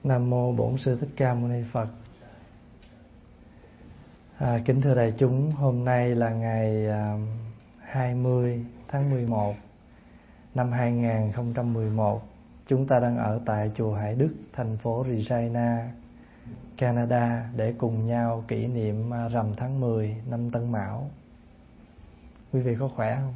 Nam mô Bổn Sư Thích Ca Mâu Ni Phật. Kính thưa đại chúng, hôm nay là ngày 20 tháng 11 năm 2011. Chúng ta đang ở tại chùa Hải Đức, thành phố Regina, Canada để cùng nhau kỷ niệm rằm tháng 10 năm Tân Mão. Quý vị có khỏe không?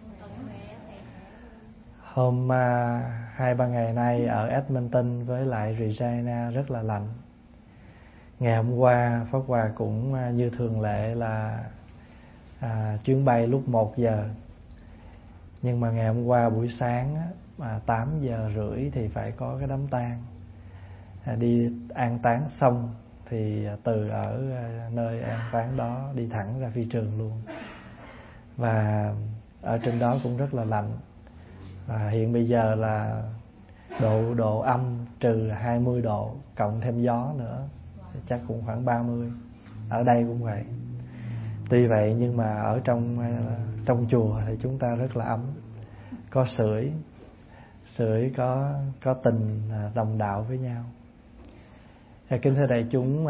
Hôm 2-3 ngày nay ở Edmonton với lại Regina rất là lạnh. Ngày hôm qua Pháp Hòa cũng như thường lệ là chuyến bay lúc 1 giờ. Nhưng mà ngày hôm qua buổi sáng 8 giờ rưỡi thì phải có cái đám tang. Đi an táng xong thì từ ở nơi an táng đó đi thẳng ra phi trường luôn. Và ở trên đó cũng rất là lạnh. Và hiện bây giờ là độ âm trừ 20 độ, cộng thêm gió nữa thì chắc cũng khoảng 30. Ở đây cũng vậy. Tuy vậy nhưng mà ở trong chùa thì chúng ta rất là ấm, có sưởi có tình đồng đạo với nhau. Kính thưa đại chúng,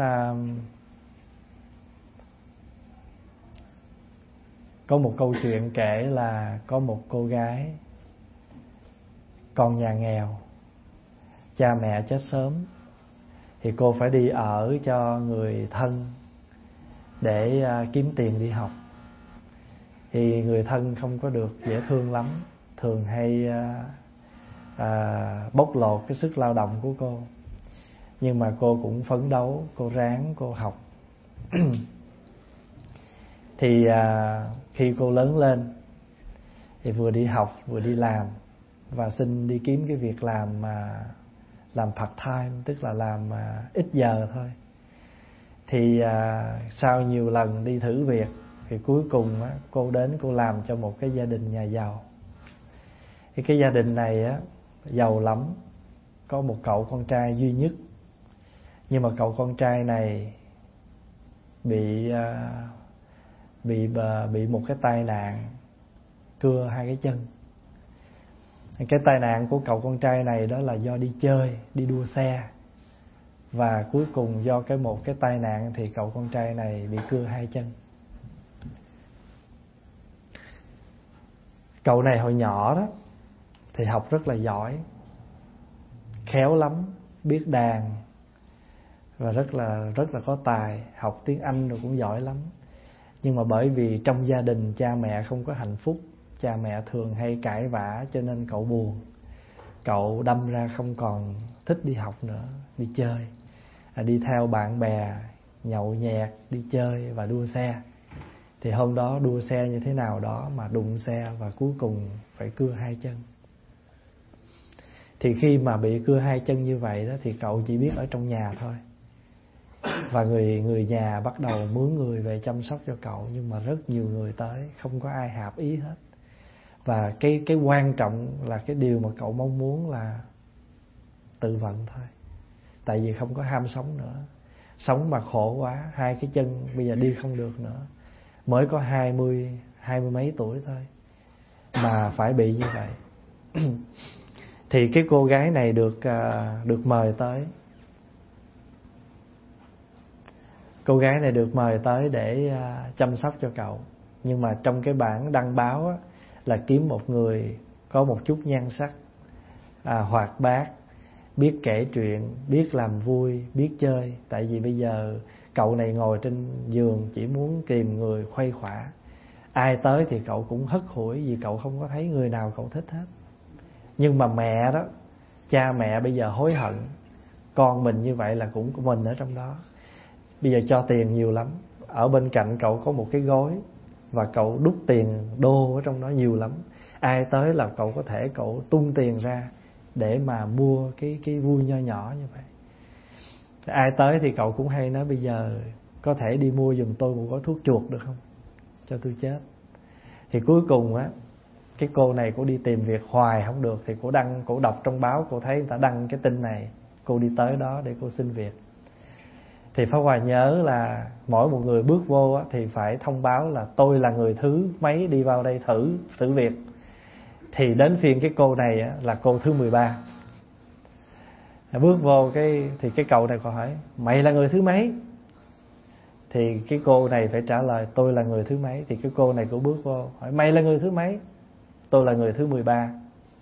có một câu chuyện kể là có một cô gái con nhà nghèo, cha mẹ chết sớm, thì cô phải đi ở cho người thân để kiếm tiền đi học. Thì người thân không có được dễ thương lắm, thường hay bóc lột cái sức lao động của cô. Nhưng mà cô cũng phấn đấu, cô ráng, cô học. Thì khi cô lớn lên thì vừa đi học vừa đi làm, và xin đi kiếm cái việc làm part time, tức là làm ít giờ thôi. Thì sau nhiều lần đi thử việc thì cuối cùng cô đến cô làm cho một cái gia đình nhà giàu. Thì cái gia đình này giàu lắm, có một cậu con trai duy nhất. Nhưng mà cậu con trai này bị một cái tai nạn cưa 2 cái chân. Cái tai nạn của cậu con trai này đó là do đi chơi, đi đua xe. Và cuối cùng do một cái tai nạn thì cậu con trai này bị cưa 2 chân. Cậu này hồi nhỏ đó thì học rất là giỏi, khéo lắm, biết đàn và rất là có tài, học tiếng Anh rồi cũng giỏi lắm. Nhưng mà bởi vì trong gia đình cha mẹ không có hạnh phúc, cha mẹ thường hay cãi vã, cho nên cậu buồn. Cậu đâm ra không còn thích đi học nữa, đi chơi, đi theo bạn bè, nhậu nhẹt, đi chơi và đua xe. Thì hôm đó đua xe như thế nào đó mà đụng xe và cuối cùng phải cưa 2 chân. Thì khi mà bị cưa 2 chân như vậy đó thì cậu chỉ biết ở trong nhà thôi. Và người nhà bắt đầu mướn người về chăm sóc cho cậu, nhưng mà rất nhiều người tới, không có ai hợp ý hết. Và cái quan trọng là cái điều mà cậu mong muốn là tự vận thôi. Tại vì không có ham sống nữa. Sống mà khổ quá, 2 cái chân bây giờ đi không được nữa. Mới có 20 mấy tuổi thôi mà phải bị như vậy. Thì cái cô gái này được mời tới. Cô gái này được mời tới để chăm sóc cho cậu. Nhưng mà trong cái bản đăng báo là kiếm một người có một chút nhan sắc, hoạt bát, biết kể chuyện, biết làm vui, biết chơi. Tại vì bây giờ cậu này ngồi trên giường chỉ muốn tìm người khuây khỏa. Ai tới thì cậu cũng hất hủi, vì cậu không có thấy người nào cậu thích hết. Nhưng mà mẹ đó, cha mẹ bây giờ hối hận, con mình như vậy là cũng của mình ở trong đó. Bây giờ cho tiền nhiều lắm. Ở bên cạnh cậu có một cái gói và cậu đút tiền đô ở trong đó nhiều lắm. Ai tới là cậu có thể cậu tung tiền ra để mà mua cái vui nho nhỏ như vậy. Ai tới thì cậu cũng hay nói bây giờ có thể đi mua giùm tôi một gói thuốc chuột được không, cho tôi chết. Thì cuối cùng cái cô này cô đi tìm việc hoài không được, thì cô đọc trong báo, cô thấy người ta đăng cái tin này, cô đi tới đó để cô xin việc. Thì Pháp Hòa nhớ là mỗi một người bước vô thì phải thông báo là tôi là người thứ mấy đi vào đây thử việc. Thì đến phiên cái cô này là cô thứ 13. Bước vô thì cái cậu này còn hỏi mày là người thứ mấy? Thì cái cô này phải trả lời tôi là người thứ mấy. Thì cái cô này cũng bước vô hỏi mày là người thứ mấy? Tôi là người thứ 13.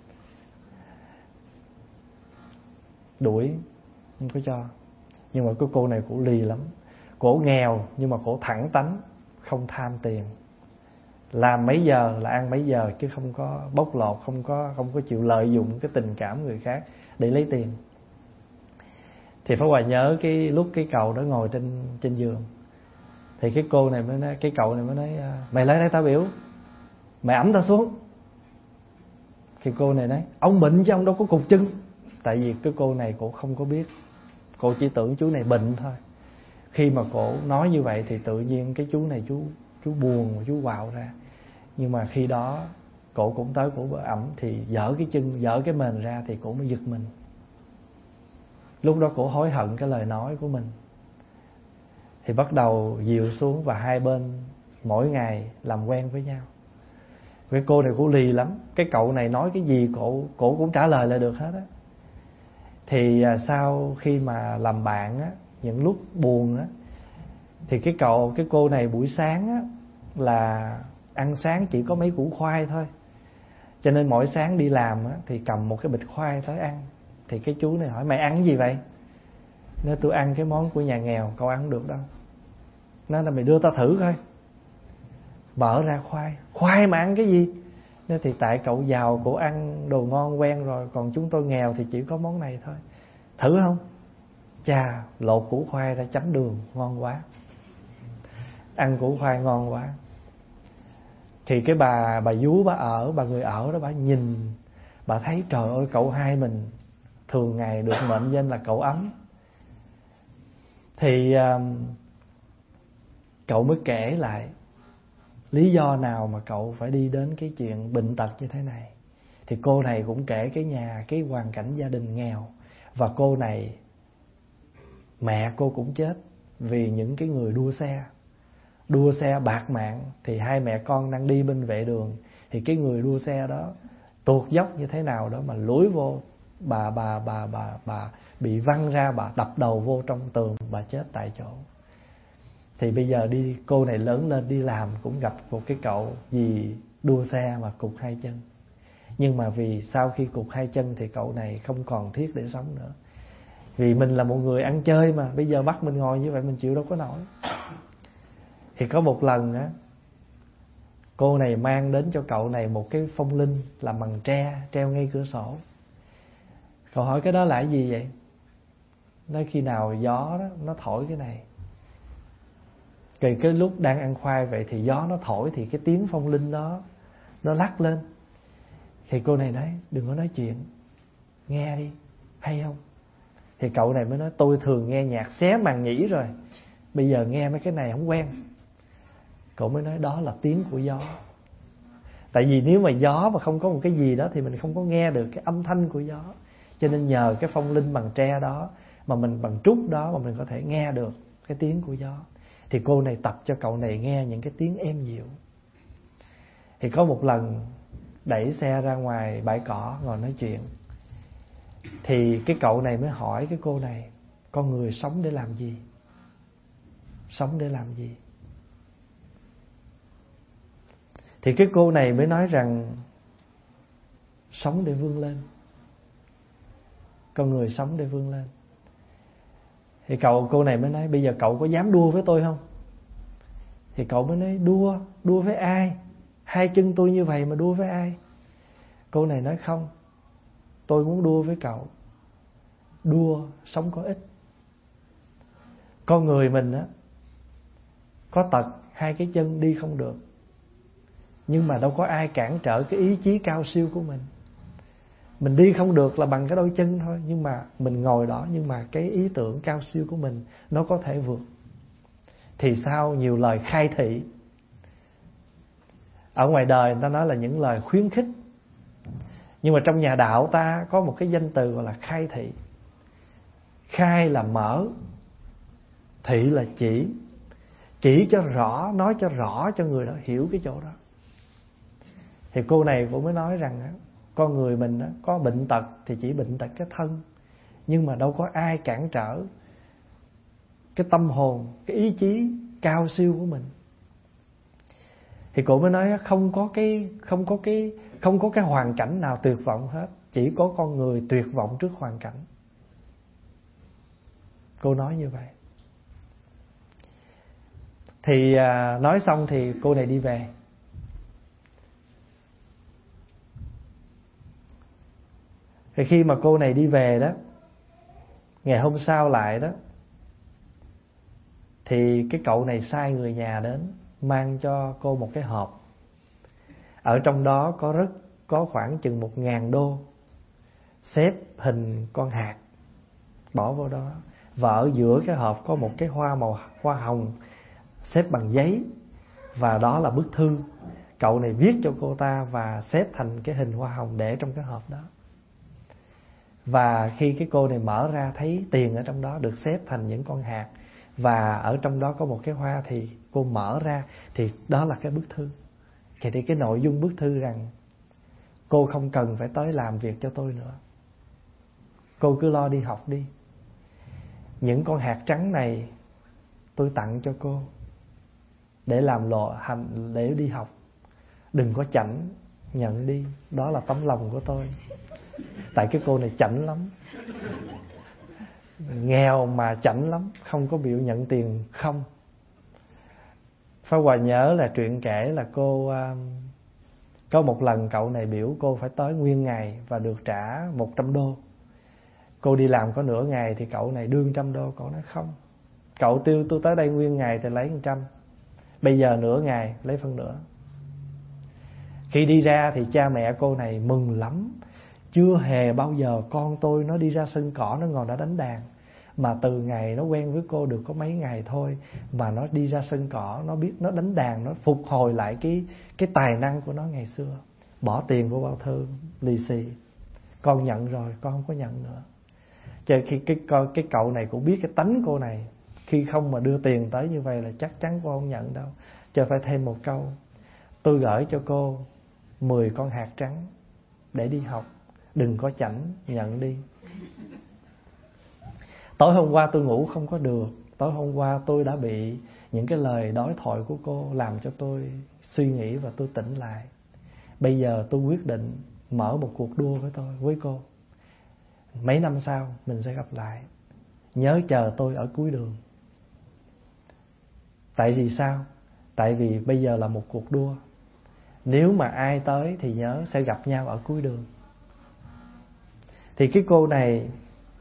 Đuổi, không có cho. Nhưng mà cái cô này cổ lì lắm. Cổ nghèo nhưng mà cổ thẳng tánh, không tham tiền. Làm mấy giờ là ăn mấy giờ, chứ không có bóc lột, không có chịu lợi dụng cái tình cảm người khác để lấy tiền. Thì Pháp Hòa nhớ cái lúc cái cậu đó ngồi trên giường, thì cái cô này mới nói, cái cậu này mới nói mày lại đây tao biểu, mày ẵm tao xuống. Thì cô này nói ông bệnh chứ ông đâu có cục chân. Tại vì cái cô này cổ không có biết, cô chỉ tưởng chú này bệnh thôi. Khi mà cổ nói như vậy thì tự nhiên cái chú này chú buồn, chú quạo ra. Nhưng mà khi đó cổ cũng tới, cổ ẩm thì dở cái chân, dở cái mền ra thì cổ mới giật mình. Lúc đó cổ hối hận cái lời nói của mình. Thì bắt đầu dịu xuống và hai bên mỗi ngày làm quen với nhau. Cái cô này cổ lì lắm, cái cậu này nói cái gì cổ cũng trả lời lại được hết á. Thì sau khi mà làm bạn á, những lúc buồn á, thì cái cô này buổi sáng á là ăn sáng chỉ có mấy củ khoai thôi. Cho nên mỗi sáng đi làm á thì cầm một cái bịch khoai tới ăn. Thì cái chú này hỏi mày ăn cái gì vậy? Nói tôi ăn cái món của nhà nghèo, cậu ăn không được đâu. Nói là mày đưa tao thử coi. Bở ra khoai mà ăn cái gì? Nói thì tại cậu giàu, cậu ăn đồ ngon quen rồi, còn chúng tôi nghèo thì chỉ có món này thôi. Thử không? Chà, lột củ khoai ra chấm đường, ngon quá. Ăn củ khoai ngon quá. Thì cái bà vú bà người ở đó, bà nhìn, bà thấy trời ơi cậu hai mình thường ngày được mệnh danh là cậu ấm. Thì cậu mới kể lại lý do nào mà cậu phải đi đến cái chuyện bệnh tật như thế này. Thì cô này cũng kể cái hoàn cảnh gia đình nghèo. Và cô này, mẹ cô cũng chết vì những cái người đua xe bạc mạng. Thì hai mẹ con đang đi bên vệ đường, thì cái người đua xe đó tuột dốc như thế nào đó mà lúi vô, bà bị văng ra, bà đập đầu vô trong tường, bà chết tại chỗ. Thì bây giờ cô này lớn lên đi làm cũng gặp một cái cậu gì đua xe mà cụt hai chân. Nhưng mà vì sau khi cụt hai chân thì cậu này không còn thiết để sống nữa. Vì mình là một người ăn chơi mà, bây giờ bắt mình ngồi như vậy mình chịu đâu có nổi. Thì có một lần á, cô này mang đến cho cậu này một cái phong linh làm bằng tre, treo ngay cửa sổ. Cậu hỏi cái đó là cái gì vậy? Nói khi nào gió đó nó thổi cái này, cái lúc đang ăn khoai vậy thì gió nó thổi thì cái tiếng phong linh đó nó lắc lên. Thì cô này nói đừng có nói chuyện, nghe đi, hay không? Thì cậu này mới nói tôi thường nghe nhạc xé màng nhĩ rồi, bây giờ nghe mấy cái này không quen. Cậu mới nói đó là tiếng của gió. Tại vì nếu mà gió mà không có một cái gì đó thì mình không có nghe được cái âm thanh của gió. Cho nên nhờ cái phong linh bằng tre đó, mà mình bằng trúc đó, mà mình có thể nghe được cái tiếng của gió. Thì cô này tập cho cậu này nghe những cái tiếng êm dịu. Thì có một lần đẩy xe ra ngoài bãi cỏ ngồi nói chuyện, thì cái cậu này mới hỏi cái cô này, con người sống để làm gì? Sống để làm gì? Thì cái cô này mới nói rằng sống để vươn lên. Con người sống để vươn lên. Thì cô này mới nói bây giờ cậu có dám đua với tôi không? Thì cậu mới nói đua với ai? Hai chân tôi như vậy mà đua với ai? Cô này nói không, tôi muốn đua với cậu. Đua sống có ích. Con người mình á, có tật hai cái chân đi không được, nhưng mà đâu có ai cản trở cái ý chí cao siêu của mình. Mình đi không được là bằng cái đôi chân thôi, nhưng mà mình ngồi đó, nhưng mà cái ý tưởng cao siêu của mình nó có thể vượt. Thì sao? Nhiều lời khai thị. Ở ngoài đời người ta nói là những lời khuyến khích, nhưng mà trong nhà đạo ta có một cái danh từ gọi là khai thị. Khai là mở, thị là chỉ cho rõ, nói cho rõ cho người đó hiểu cái chỗ đó. Thì cô này cũng mới nói rằng con người mình có bệnh tật thì chỉ bệnh tật cái thân, nhưng mà đâu có ai cản trở cái tâm hồn, cái ý chí cao siêu của mình. Thì cô mới nói không có cái hoàn cảnh nào tuyệt vọng hết, chỉ có con người tuyệt vọng trước hoàn cảnh. Cô nói như vậy. Thì nói xong thì cô này đi về. Thì khi mà cô này đi về đó, ngày hôm sau lại đó, thì cái cậu này sai người nhà đến mang cho cô một cái hộp. Ở trong đó có khoảng chừng 1.000 đô, xếp hình con hạt bỏ vào đó. Và ở giữa cái hộp có một cái hoa hồng xếp bằng giấy, và đó là bức thư cậu này viết cho cô ta và xếp thành cái hình hoa hồng để trong cái hộp đó. Và khi cái cô này mở ra thấy tiền ở trong đó được xếp thành những con hạt, và ở trong đó có một cái hoa, thì cô mở ra thì đó là cái bức thư. Thì cái nội dung bức thư rằng cô không cần phải tới làm việc cho tôi nữa, cô cứ lo đi học đi. Những con hạt trắng này tôi tặng cho cô để làm lộ hành để đi học. Đừng có chảnh, nhận đi, đó là tấm lòng của tôi. Tại cái cô này chảnh lắm, nghèo mà chảnh lắm, không có biểu nhận tiền không. Pháp Hòa nhớ là chuyện kể là cô có một lần cậu này biểu cô phải tới nguyên ngày và được trả 100 đô. Cô đi làm có nửa ngày thì cậu này đưa 100 đô. Cậu nói không, cậu tiêu tôi tới đây nguyên ngày thì lấy 100, bây giờ nửa ngày lấy phân nửa. Khi đi ra thì cha mẹ cô này mừng lắm. Chưa hề bao giờ con tôi nó đi ra sân cỏ nó ngồi nó đánh đàn, mà từ ngày nó quen với cô được có mấy ngày thôi mà nó đi ra sân cỏ, nó biết nó đánh đàn, nó phục hồi lại cái tài năng của nó ngày xưa. Bỏ tiền vô bao thư lì xì, con nhận rồi, con không có nhận nữa. Chứ khi cái cậu này cũng biết cái tánh cô này, khi không mà đưa tiền tới như vậy là chắc chắn cô không nhận đâu. Chứ phải thêm một câu: tôi gửi cho cô 10 con hạt trắng để đi học, đừng có chảnh, nhận đi. Tối hôm qua tôi ngủ không có được. Tối hôm qua tôi đã bị những cái lời đối thoại của cô làm cho tôi suy nghĩ và tôi tỉnh lại. Bây giờ tôi quyết định mở một cuộc đua với cô. Mấy năm sau mình sẽ gặp lại. Nhớ chờ tôi ở cuối đường. Tại vì sao? Tại vì bây giờ là một cuộc đua. Nếu mà ai tới thì nhớ sẽ gặp nhau ở cuối đường. Thì cái cô này,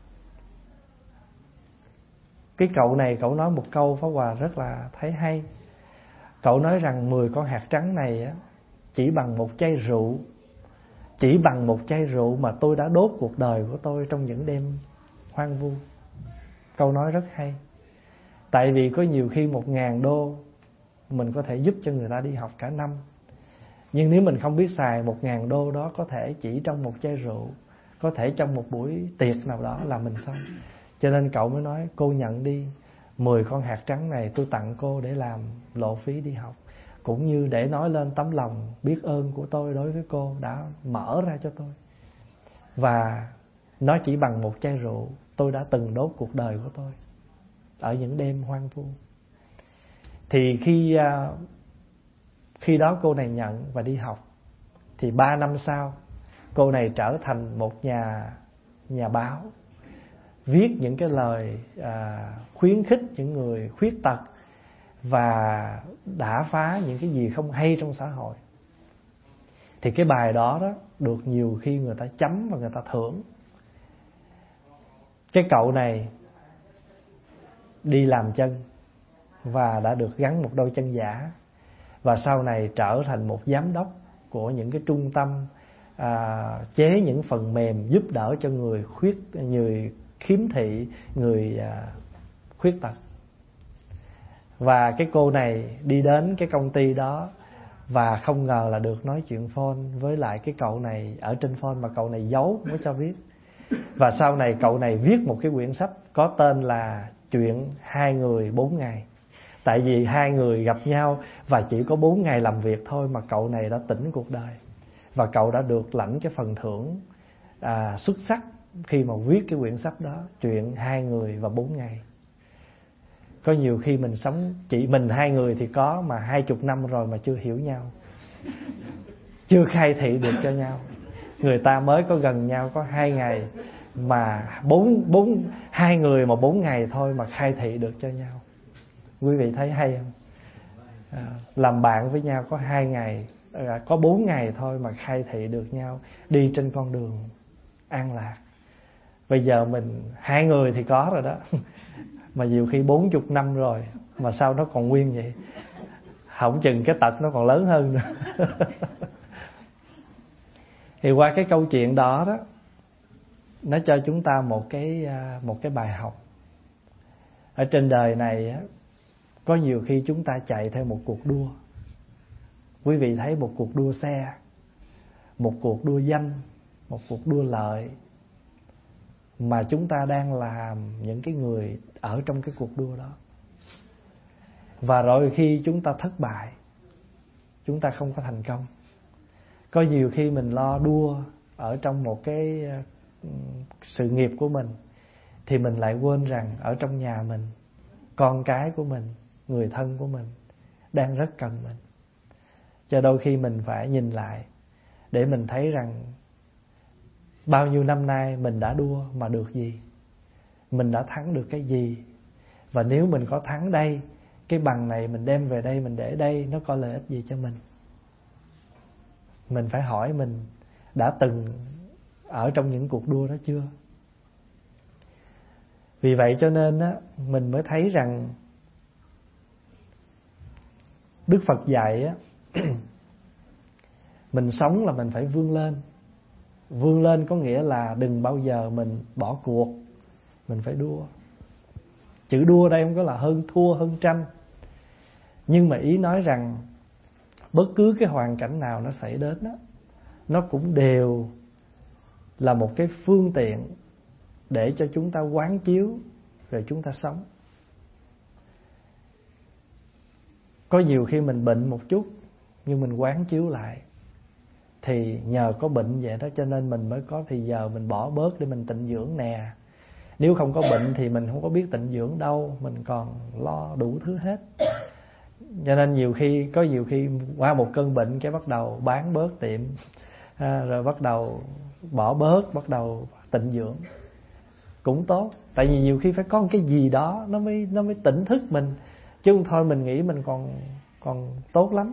cái cậu này cậu nói một câu Pháp Hòa rất là thấy hay. Cậu nói rằng 10 con hạt trắng này á, chỉ bằng một chai rượu, chỉ bằng một chai rượu mà tôi đã đốt cuộc đời của tôi trong những đêm hoang vu. Câu nói rất hay. Tại vì có nhiều khi 1.000 đô mình có thể giúp cho người ta đi học cả năm. Nhưng nếu mình không biết xài 1.000 đô đó, có thể chỉ trong một chai rượu, có thể trong một buổi tiệc nào đó là mình xong. Cho nên cậu mới nói cô nhận đi, 10 con hạt trắng này tôi tặng cô để làm lộ phí đi học, cũng như để nói lên tấm lòng biết ơn của tôi đối với cô đã mở ra cho tôi. Và nó chỉ bằng một chai rượu tôi đã từng đốt cuộc đời của tôi ở những đêm hoang vu. Thì khi đó cô này nhận và đi học. Thì 3 năm sau cô này trở thành một nhà báo, viết những cái lời khuyến khích những người khuyết tật và đả phá những cái gì không hay trong xã hội. Thì cái bài đó được nhiều khi người ta chấm và người ta thưởng. Cái cậu này đi làm chân và đã được gắn một đôi chân giả, và sau này trở thành một giám đốc của những cái trung tâm chế những phần mềm giúp đỡ cho người khiếm thị, người khuyết tật. Và cái cô này đi đến cái công ty đó và không ngờ là được nói chuyện phone với lại cái cậu này ở trên phone, mà cậu này giấu không có cho biết. Và sau này cậu này viết một cái quyển sách có tên là Chuyện 2 người 4 ngày. Tại vì 2 người gặp nhau và chỉ có 4 ngày làm việc thôi mà cậu này đã tỉnh cuộc đời. Và cậu đã được lãnh cái phần thưởng xuất sắc khi mà viết cái quyển sách đó, chuyện 2 người và 4 ngày. Có nhiều khi mình sống chỉ mình 2 người thì có, mà 20 năm rồi mà chưa hiểu nhau, chưa khai thị được cho nhau. Người ta mới có gần nhau có 2 ngày mà 2 người mà 4 ngày thôi mà khai thị được cho nhau. Quý vị thấy hay không? Làm bạn với nhau có 2 ngày, có 4 ngày thôi mà khai thị được nhau, đi trên con đường an lạc. Bây giờ mình 2 người thì có rồi đó, mà nhiều khi 40 năm rồi mà sao nó còn nguyên vậy? Không chừng cái tật nó còn lớn hơn nữa. Thì qua cái câu chuyện đó đó, nó cho chúng ta một cái bài học. Ở trên đời này á, có nhiều khi chúng ta chạy theo một cuộc đua. Quý vị thấy một cuộc đua xe, một cuộc đua danh, một cuộc đua lợi, mà chúng ta đang làm những cái người ở trong cái cuộc đua đó. Và rồi khi chúng ta thất bại, chúng ta không có thành công. Có nhiều khi mình lo đua ở trong một cái sự nghiệp của mình, thì mình lại quên rằng ở trong nhà mình, con cái của mình, người thân của mình đang rất cần mình. Cho đôi khi mình phải nhìn lại để mình thấy rằng bao nhiêu năm nay mình đã đua mà được gì, mình đã thắng được cái gì. Và nếu mình có thắng đây, cái bằng này mình đem về đây, mình để đây, nó có lợi ích gì cho mình. Mình phải hỏi mình đã từng ở trong những cuộc đua đó chưa. Vì vậy cho nên á, mình mới thấy rằng Đức Phật dạy á, mình sống là mình phải vươn lên. Vươn lên có nghĩa là đừng bao giờ mình bỏ cuộc, mình phải đua. Chữ đua đây không có là hơn thua, hơn tranh, nhưng mà ý nói rằng bất cứ cái hoàn cảnh nào nó xảy đến đó, nó cũng đều là một cái phương tiện để cho chúng ta quán chiếu rồi chúng ta sống. Có nhiều khi mình bệnh một chút, nhưng mình quán chiếu lại, thì nhờ có bệnh vậy đó cho nên mình mới có thì giờ mình bỏ bớt để mình tịnh dưỡng nè. Nếu không có bệnh thì mình không có biết tịnh dưỡng đâu, mình còn lo đủ thứ hết. Cho nên nhiều khi qua một cơn bệnh cái bắt đầu bán bớt tiệm, rồi bắt đầu bỏ bớt, bắt đầu tịnh dưỡng cũng tốt. Tại vì nhiều khi phải có một cái gì đó nó mới tỉnh thức mình, chứ không thôi mình nghĩ mình còn tốt lắm.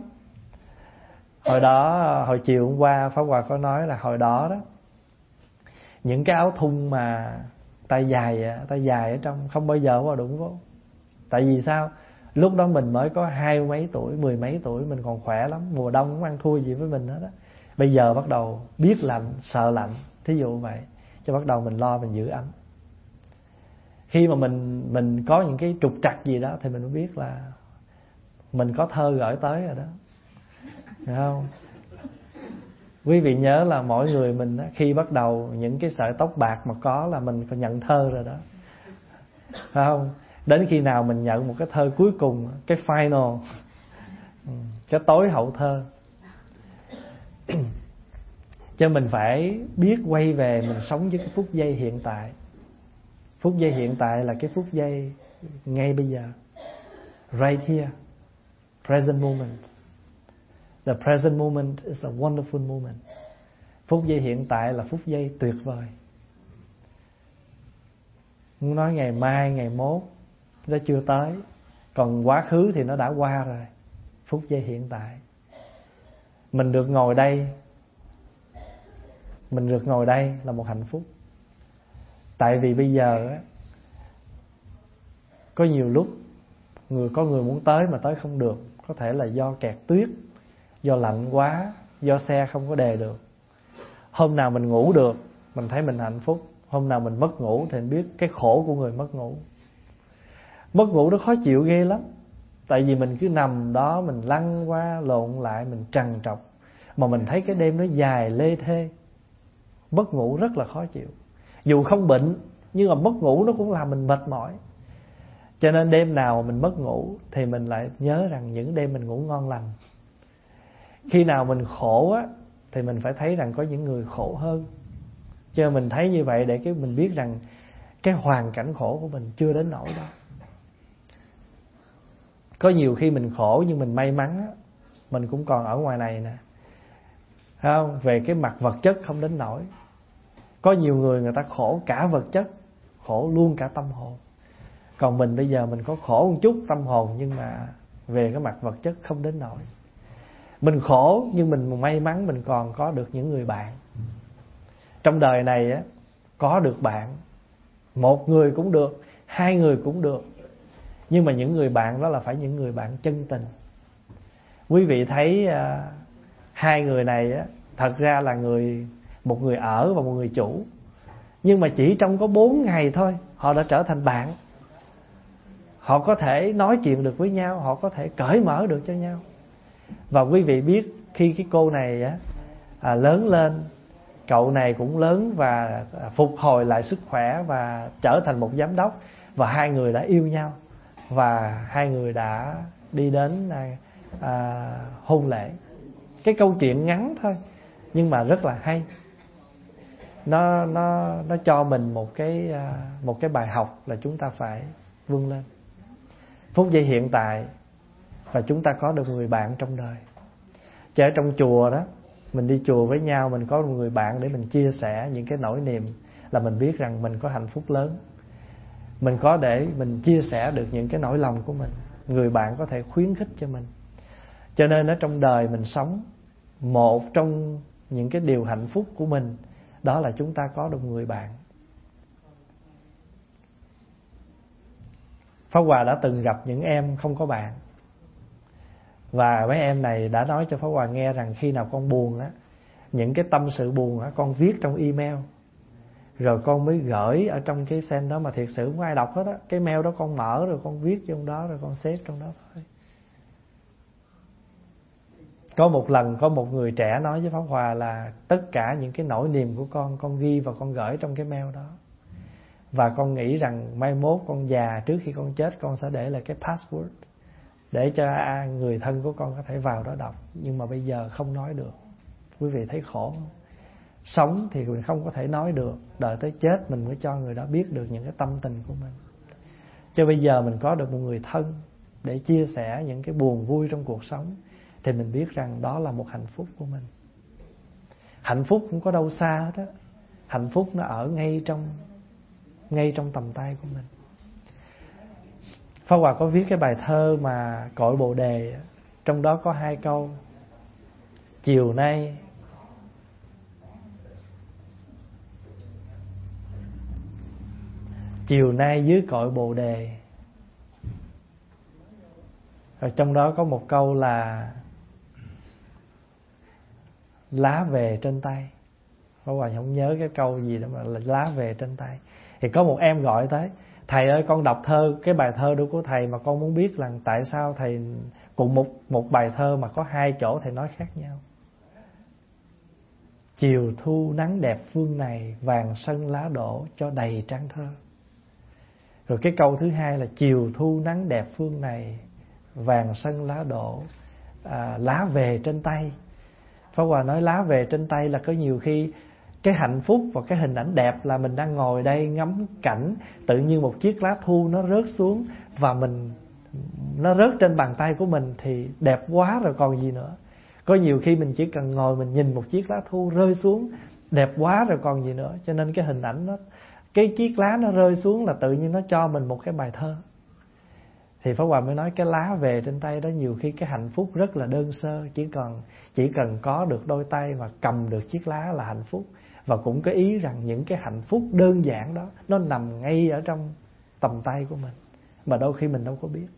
Hồi chiều hôm qua Pháp Hòa có nói là hồi đó đó, những cái áo thun mà tay dài ở trong không bao giờ vào đụng vô. Tại vì sao? Lúc đó mình mới có 20 mấy tuổi, 10 mấy tuổi, mình còn khỏe lắm, mùa đông không ăn thua gì với mình hết á. Bây giờ bắt đầu biết lạnh, sợ lạnh, thí dụ vậy, cho bắt đầu mình lo mình giữ ấm. Khi mà mình có những cái trục trặc gì đó thì mình mới biết là mình có thơ gửi tới rồi đó, phải không? Quý vị nhớ là mỗi người mình đó, khi bắt đầu những cái sợi tóc bạc mà có là mình phải nhận thơ rồi đó, phải không? Đến khi nào mình nhận một cái thơ cuối cùng, cái final, cái tối hậu thơ. Cho mình phải biết quay về mình sống với cái phút giây hiện tại. Phút giây hiện tại là cái phút giây ngay bây giờ, right here, present moment. The present moment is a wonderful moment. Phút giây hiện tại là phút giây tuyệt vời. Muốn nói ngày mai, ngày mốt nó chưa tới, còn quá khứ thì nó đã qua rồi. Phút giây hiện tại, mình được ngồi đây là một hạnh phúc. Tại vì bây giờ á, có nhiều lúc có người muốn tới mà tới không được. Có thể là do kẹt tuyết, do lạnh quá, do xe không có đề được. Hôm nào mình ngủ được, mình thấy mình hạnh phúc. Hôm nào mình mất ngủ thì mình biết cái khổ của người mất ngủ. Mất ngủ nó khó chịu ghê lắm. Tại vì mình cứ nằm đó, mình lăn qua lộn lại, mình trằn trọc, mà mình thấy cái đêm nó dài lê thê. Mất ngủ rất là khó chịu. Dù không bệnh, nhưng mà mất ngủ nó cũng làm mình mệt mỏi. Cho nên đêm nào mình mất ngủ thì mình lại nhớ rằng những đêm mình ngủ ngon lành. Khi nào mình khổ á, thì mình phải thấy rằng có những người khổ hơn. Cho nên mình thấy như vậy để cái mình biết rằng cái hoàn cảnh khổ của mình chưa đến nỗi đó. Có nhiều khi mình khổ nhưng mình may mắn mình cũng còn ở ngoài này nè, thấy không? Về cái mặt vật chất không đến nỗi. Có nhiều người ta khổ cả vật chất, khổ luôn cả tâm hồn. Còn mình bây giờ mình có khổ một chút tâm hồn, nhưng mà về cái mặt vật chất không đến nỗi. Mình khổ nhưng mình may mắn mình còn có được những người bạn. Trong đời này á, có được bạn, một người cũng được, hai người cũng được, nhưng mà những người bạn đó là phải những người bạn chân tình. Quý vị thấy hai người này á, thật ra là một người ở và một người chủ, nhưng mà chỉ trong có 4 ngày thôi họ đã trở thành bạn. Họ có thể nói chuyện được với nhau, họ có thể cởi mở được cho nhau. Và quý vị biết khi cái cô này á, lớn lên, cậu này cũng lớn và phục hồi lại sức khỏe và trở thành một giám đốc, và hai người đã yêu nhau và hai người đã đi đến hôn lễ. Cái câu chuyện ngắn thôi nhưng mà rất là hay. Nó cho mình một cái bài học là chúng ta phải vươn lên. Phút giây hiện tại và chúng ta có được người bạn trong đời. Chứ ở trong chùa đó, mình đi chùa với nhau, mình có một người bạn để mình chia sẻ những cái nỗi niềm, là mình biết rằng mình có hạnh phúc lớn. Mình có để mình chia sẻ được những cái nỗi lòng của mình. Người bạn có thể khuyến khích cho mình. Cho nên ở trong đời mình sống, một trong những cái điều hạnh phúc của mình đó là chúng ta có được người bạn. Pháp Hòa đã từng gặp những em không có bạn, và mấy em này đã nói cho Pháp Hòa nghe rằng khi nào con buồn á, những cái tâm sự buồn á, con viết trong email, rồi con mới gửi ở trong cái send đó, mà thiệt sự không ai đọc hết á. Cái mail đó con mở rồi con viết trong đó, rồi con xếp trong đó thôi. Có một lần có một người trẻ nói với Pháp Hòa là tất cả những cái nỗi niềm của con ghi và con gửi trong cái mail đó. Và con nghĩ rằng mai mốt con già, trước khi con chết, con sẽ để lại cái password để cho người thân của con có thể vào đó đọc. Nhưng mà bây giờ không nói được. Quý vị thấy khổ không? Sống thì mình không có thể nói được, đợi tới chết mình mới cho người đó biết được những cái tâm tình của mình. Chứ bây giờ mình có được một người thân để chia sẻ những cái buồn vui trong cuộc sống, thì mình biết rằng đó là một hạnh phúc của mình. Hạnh phúc không có đâu xa hết á. Hạnh phúc nó ở ngay trong tầm tay của mình. Pháp Hòa có viết cái bài thơ mà Cội Bồ Đề, trong đó có 2 câu. Chiều nay dưới cội Bồ Đề. Rồi trong đó có một câu là lá về trên tay. Pháp Hòa không nhớ cái câu gì đó mà là lá về trên tay. Thì có một em gọi tới: thầy ơi, con đọc thơ, cái bài thơ đó của thầy, mà con muốn biết là tại sao thầy cùng một bài thơ mà có 2 chỗ thầy nói khác nhau. Chiều thu nắng đẹp phương này, vàng sân lá đổ cho đầy trang thơ. Rồi cái câu thứ hai là chiều thu nắng đẹp phương này, vàng sân lá đổ, lá về trên tay. Pháp Hòa nói lá về trên tay là có nhiều khi cái hạnh phúc và cái hình ảnh đẹp là mình đang ngồi đây ngắm cảnh, tự nhiên một chiếc lá thu nó rớt xuống và nó rớt trên bàn tay của mình thì đẹp quá rồi còn gì nữa. Có nhiều khi mình chỉ cần ngồi mình nhìn một chiếc lá thu rơi xuống, đẹp quá rồi còn gì nữa. Cho nên cái hình ảnh đó, cái chiếc lá nó rơi xuống là tự nhiên nó cho mình một cái bài thơ. Thì Pháp Hòa mới nói cái lá về trên tay đó, nhiều khi cái hạnh phúc rất là đơn sơ, chỉ cần có được đôi tay mà cầm được chiếc lá là hạnh phúc. Và cũng có ý rằng những cái hạnh phúc đơn giản đó nó nằm ngay ở trong tầm tay của mình, mà đôi khi mình đâu có biết.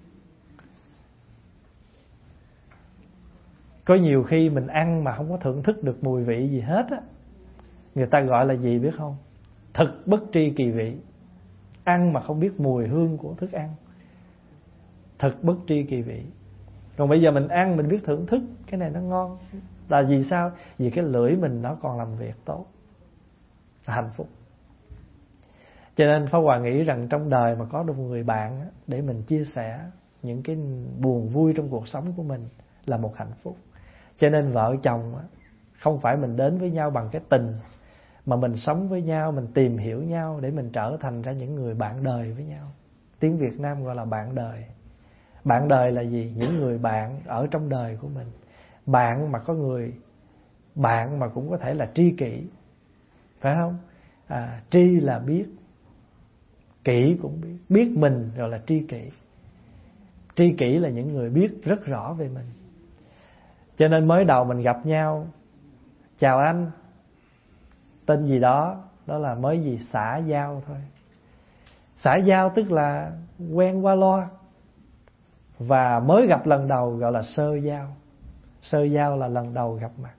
Có nhiều khi mình ăn mà không có thưởng thức được mùi vị gì hết á, người ta gọi là gì biết không? Thực bất tri kỳ vị. Ăn mà không biết mùi hương của thức ăn, thực bất tri kỳ vị. Còn bây giờ mình ăn mình biết thưởng thức, cái này nó ngon. Là vì sao? Vì cái lưỡi mình nó còn làm việc tốt, là hạnh phúc. Cho nên Pháp Hòa nghĩ rằng trong đời mà có được một người bạn để mình chia sẻ những cái buồn vui trong cuộc sống của mình là một hạnh phúc. Cho nên vợ chồng không phải mình đến với nhau bằng cái tình, mà mình sống với nhau, mình tìm hiểu nhau để mình trở thành ra những người bạn đời với nhau. Tiếng Việt Nam gọi là bạn đời. Bạn đời là gì? Những người bạn ở trong đời của mình. Bạn mà có người bạn mà cũng có thể là tri kỷ, phải không? Tri là biết, kỷ cũng biết. Biết mình rồi là tri kỷ. Tri kỷ là những người biết rất rõ về mình. Cho nên mới đầu mình gặp nhau, chào anh, tên gì đó, đó là mới gì xã giao thôi. Xã giao tức là quen qua loa. Và mới gặp lần đầu gọi là sơ giao. Sơ giao là lần đầu gặp mặt.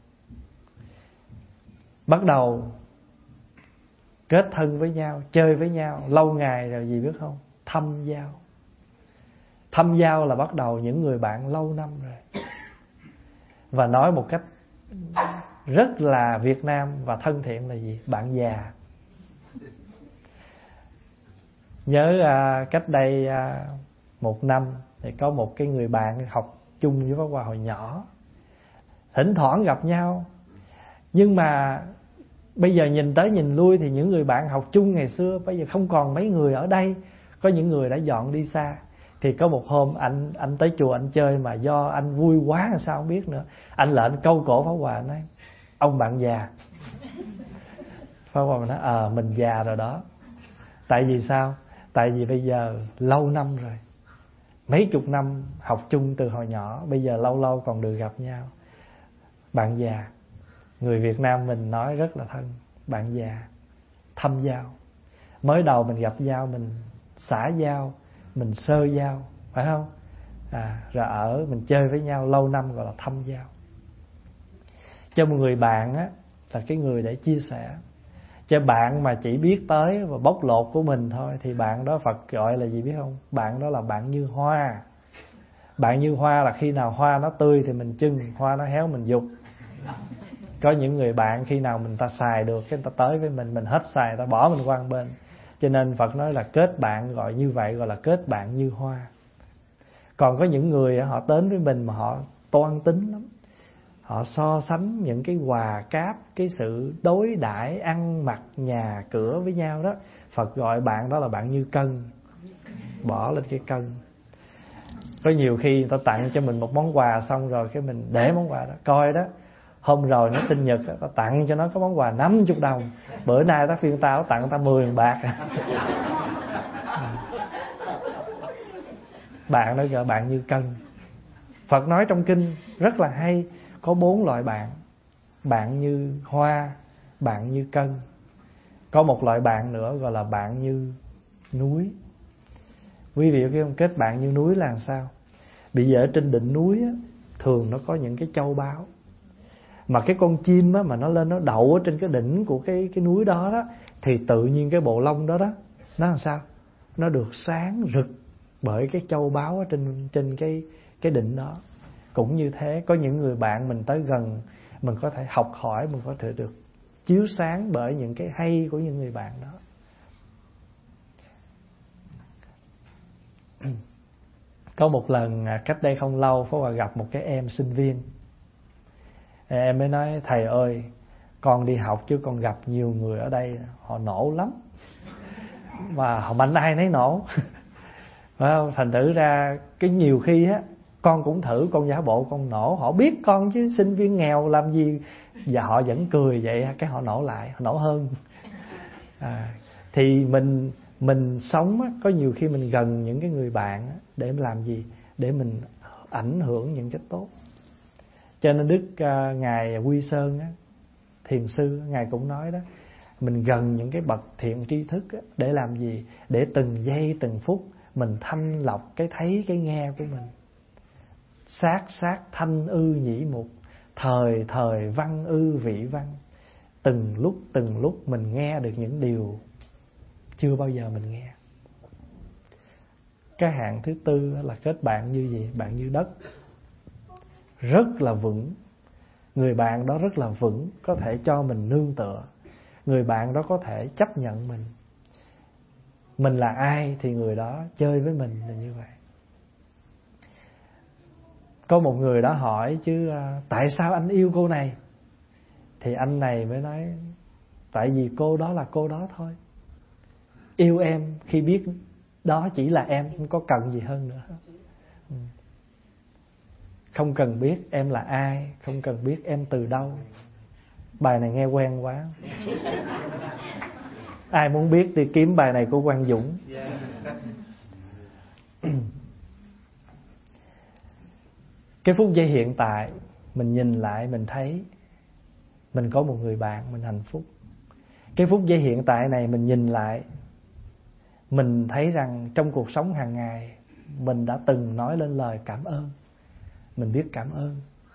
Bắt đầu kết thân với nhau, chơi với nhau lâu ngày rồi gì biết không? Thâm giao. Thâm giao là bắt đầu những người bạn lâu năm rồi. Và nói một cách rất là Việt Nam và thân thiện là gì? Bạn già. Nhớ cách đây 1 năm thì có một cái người bạn học chung với Pháp Hòa hồi nhỏ. Thỉnh thoảng gặp nhau. Nhưng mà bây giờ nhìn tới nhìn lui thì những người bạn học chung ngày xưa bây giờ không còn mấy người ở đây. Có những người đã dọn đi xa. Thì có một hôm anh tới chùa anh chơi, mà do anh vui quá làm sao không biết nữa, anh lại anh câu cổ Pháp Hòa nói: ông bạn già. Pháp Hòa nói mình già rồi đó. Tại vì sao? Tại vì bây giờ lâu năm rồi, mấy chục năm học chung từ hồi nhỏ, bây giờ lâu lâu còn được gặp nhau. Bạn già. Người Việt Nam mình nói rất là thân. Bạn già. Thâm giao. Mới đầu mình gặp nhau mình xã giao, mình sơ giao, phải không? Rồi mình chơi với nhau lâu năm gọi là thâm giao. Cho một người bạn á, là cái người để chia sẻ. Cho bạn mà chỉ biết tới và bóc lột của mình thôi thì bạn đó Phật gọi là gì biết không? Bạn đó là bạn như hoa. Bạn như hoa là khi nào hoa nó tươi thì mình chưng, hoa nó héo mình giục. Có những người bạn khi nào mình ta xài được cái người ta tới với mình hết xài ta bỏ mình qua một bên. Cho nên Phật nói là kết bạn gọi như vậy gọi là kết bạn như hoa. Còn có những người họ đến với mình mà họ toan tính lắm. Họ so sánh những cái quà cáp, cái sự đối đãi ăn mặc nhà cửa với nhau đó. Phật gọi bạn đó là bạn như cân. Bỏ lên cái cân. Có nhiều khi người ta tặng cho mình một món quà xong rồi cái mình để món quà đó coi đó. Hôm rồi nó sinh nhật ta tặng cho nó cái món quà 50 đồng. Bữa nay ta phiên tao tặng ta 10 bạc. Bạn đó gọi bạn như cân. Phật nói trong kinh rất là hay, có 4 loại bạn. Bạn như hoa, bạn như cân. Có một loại bạn nữa gọi là bạn như núi. Quý vị biết không, kết bạn như núi là sao? Bây giờ ở trên đỉnh núi á, thường nó có những cái châu báu. Mà cái con chim á, mà nó lên nó đậu ở trên cái đỉnh của cái núi đó đó, thì tự nhiên cái bộ lông đó đó, nó làm sao? Nó được sáng rực bởi cái châu báu ở trên cái đỉnh đó. Cũng như thế, có những người bạn mình tới gần, mình có thể học hỏi, mình có thể được chiếu sáng bởi những cái hay của những người bạn đó. Có một lần cách đây không lâu, Pháp Hòa gặp một cái em sinh viên. Em mới nói: thầy ơi, con đi học chứ con gặp nhiều người ở đây họ nổ lắm, mà họ mạnh ai nấy nổ. Phải không? Thành thử ra cái nhiều khi á, con cũng thử con giả bộ con nổ, họ biết con chứ sinh viên nghèo làm gì, và họ vẫn cười vậy, cái họ nổ lại, họ nổ hơn. Thì mình sống á, có nhiều khi mình gần những cái người bạn á, để làm gì? Để mình ảnh hưởng những cái tốt. Cho nên Đức Ngài Quy Sơn á, thiền sư, Ngài cũng nói đó, mình gần những cái bậc thiện tri thức á, để làm gì? Để từng giây từng phút mình thanh lọc cái thấy cái nghe của mình. Sát sát thanh ư nhĩ mục, thời thời văn ư vị văn. Từng lúc mình nghe được những điều chưa bao giờ mình nghe. Cái hạng thứ tư là kết bạn như gì? Bạn như đất. Rất là vững. Người bạn đó rất là vững, có thể cho mình nương tựa. Người bạn đó có thể chấp nhận mình. Mình là ai thì người đó chơi với mình là như vậy. Có một người đó hỏi chứ tại sao anh yêu cô này? Thì anh này mới nói Tại vì cô đó là cô đó thôi. Yêu em khi biết đó chỉ là em, không có cần gì hơn nữa. Không cần biết em là ai, không cần biết em từ đâu. Bài này nghe quen quá. Ai muốn biết thì kiếm bài này của Quang Dũng. Cái phút giây hiện tại, mình nhìn lại mình thấy mình có một người bạn, mình hạnh phúc. Cái phút giây hiện tại này mình nhìn lại, mình thấy rằng trong cuộc sống hàng ngày mình đã từng nói lên lời cảm ơn. Mình biết cảm ơn.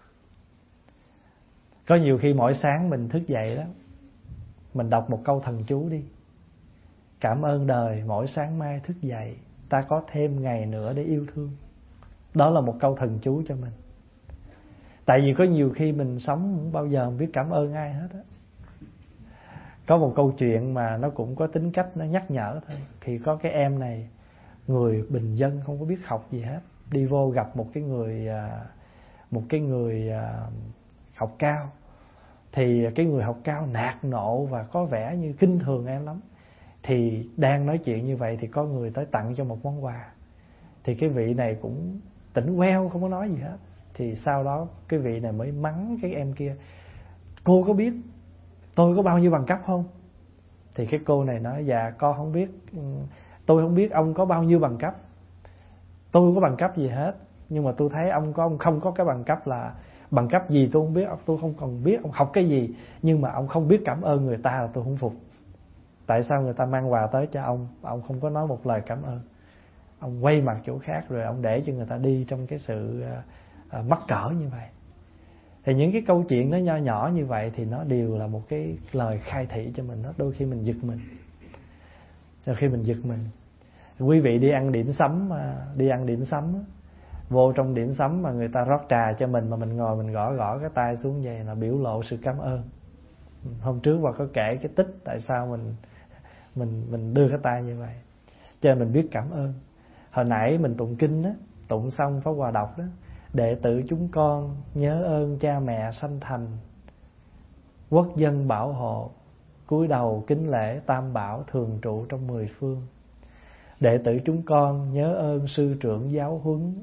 Có nhiều khi mỗi sáng mình thức dậy đó, mình đọc một câu thần chú đi. Cảm ơn đời mỗi sáng mai thức dậy, ta có thêm ngày nữa để yêu thương. Đó là một câu thần chú cho mình. Tại vì có nhiều khi mình sống không bao giờ biết cảm ơn ai hết á. Có một câu chuyện mà nó cũng có tính cách nó nhắc nhở thôi. Thì có cái em này, người bình dân không có biết học gì hết, đi vô gặp một cái người học cao. Thì cái người học cao nạt nộ và có vẻ như khinh thường em lắm. Thì đang nói chuyện như vậy thì có người tới tặng cho một món quà. Thì cái vị này cũng tỉnh queo, không có nói gì hết. Thì sau đó cái vị này mới mắng cái em kia: cô có biết tôi có bao nhiêu bằng cấp không? Thì cái cô này nói: dạ con không biết, tôi không biết ông có bao nhiêu bằng cấp. Tôi không có bằng cấp gì hết. Nhưng mà tôi thấy ông không có cái bằng cấp, là bằng cấp gì tôi không biết, tôi không còn biết ông học cái gì. Nhưng mà ông không biết cảm ơn người ta là tôi không phục. Tại sao người ta mang quà tới cho ông không có nói một lời cảm ơn? Ông quay mặt chỗ khác rồi ông để cho người ta đi trong cái sự mắc cỡ như vậy. Thì những cái câu chuyện nó nho nhỏ như vậy thì nó đều là một cái lời khai thị cho mình. Đôi khi mình giật mình. Đôi khi mình giật mình. Quý vị đi ăn điểm sắm, vô trong điểm sắm mà người ta rót trà cho mình, mà mình ngồi mình gõ cái tay xuống vậy là biểu lộ sự cảm ơn. Hôm trước Hòa có kể cái tích tại sao mình đưa cái tay như vậy. Cho nên mình biết cảm ơn. Hồi nãy mình tụng kinh á, tụng xong Pháp Hòa đọc đó: đệ tử chúng con nhớ ơn cha mẹ sanh thành, quốc dân bảo hộ, cúi đầu kính lễ tam bảo thường trụ trong 10 phương. Đệ tử chúng con nhớ ơn sư trưởng giáo huấn.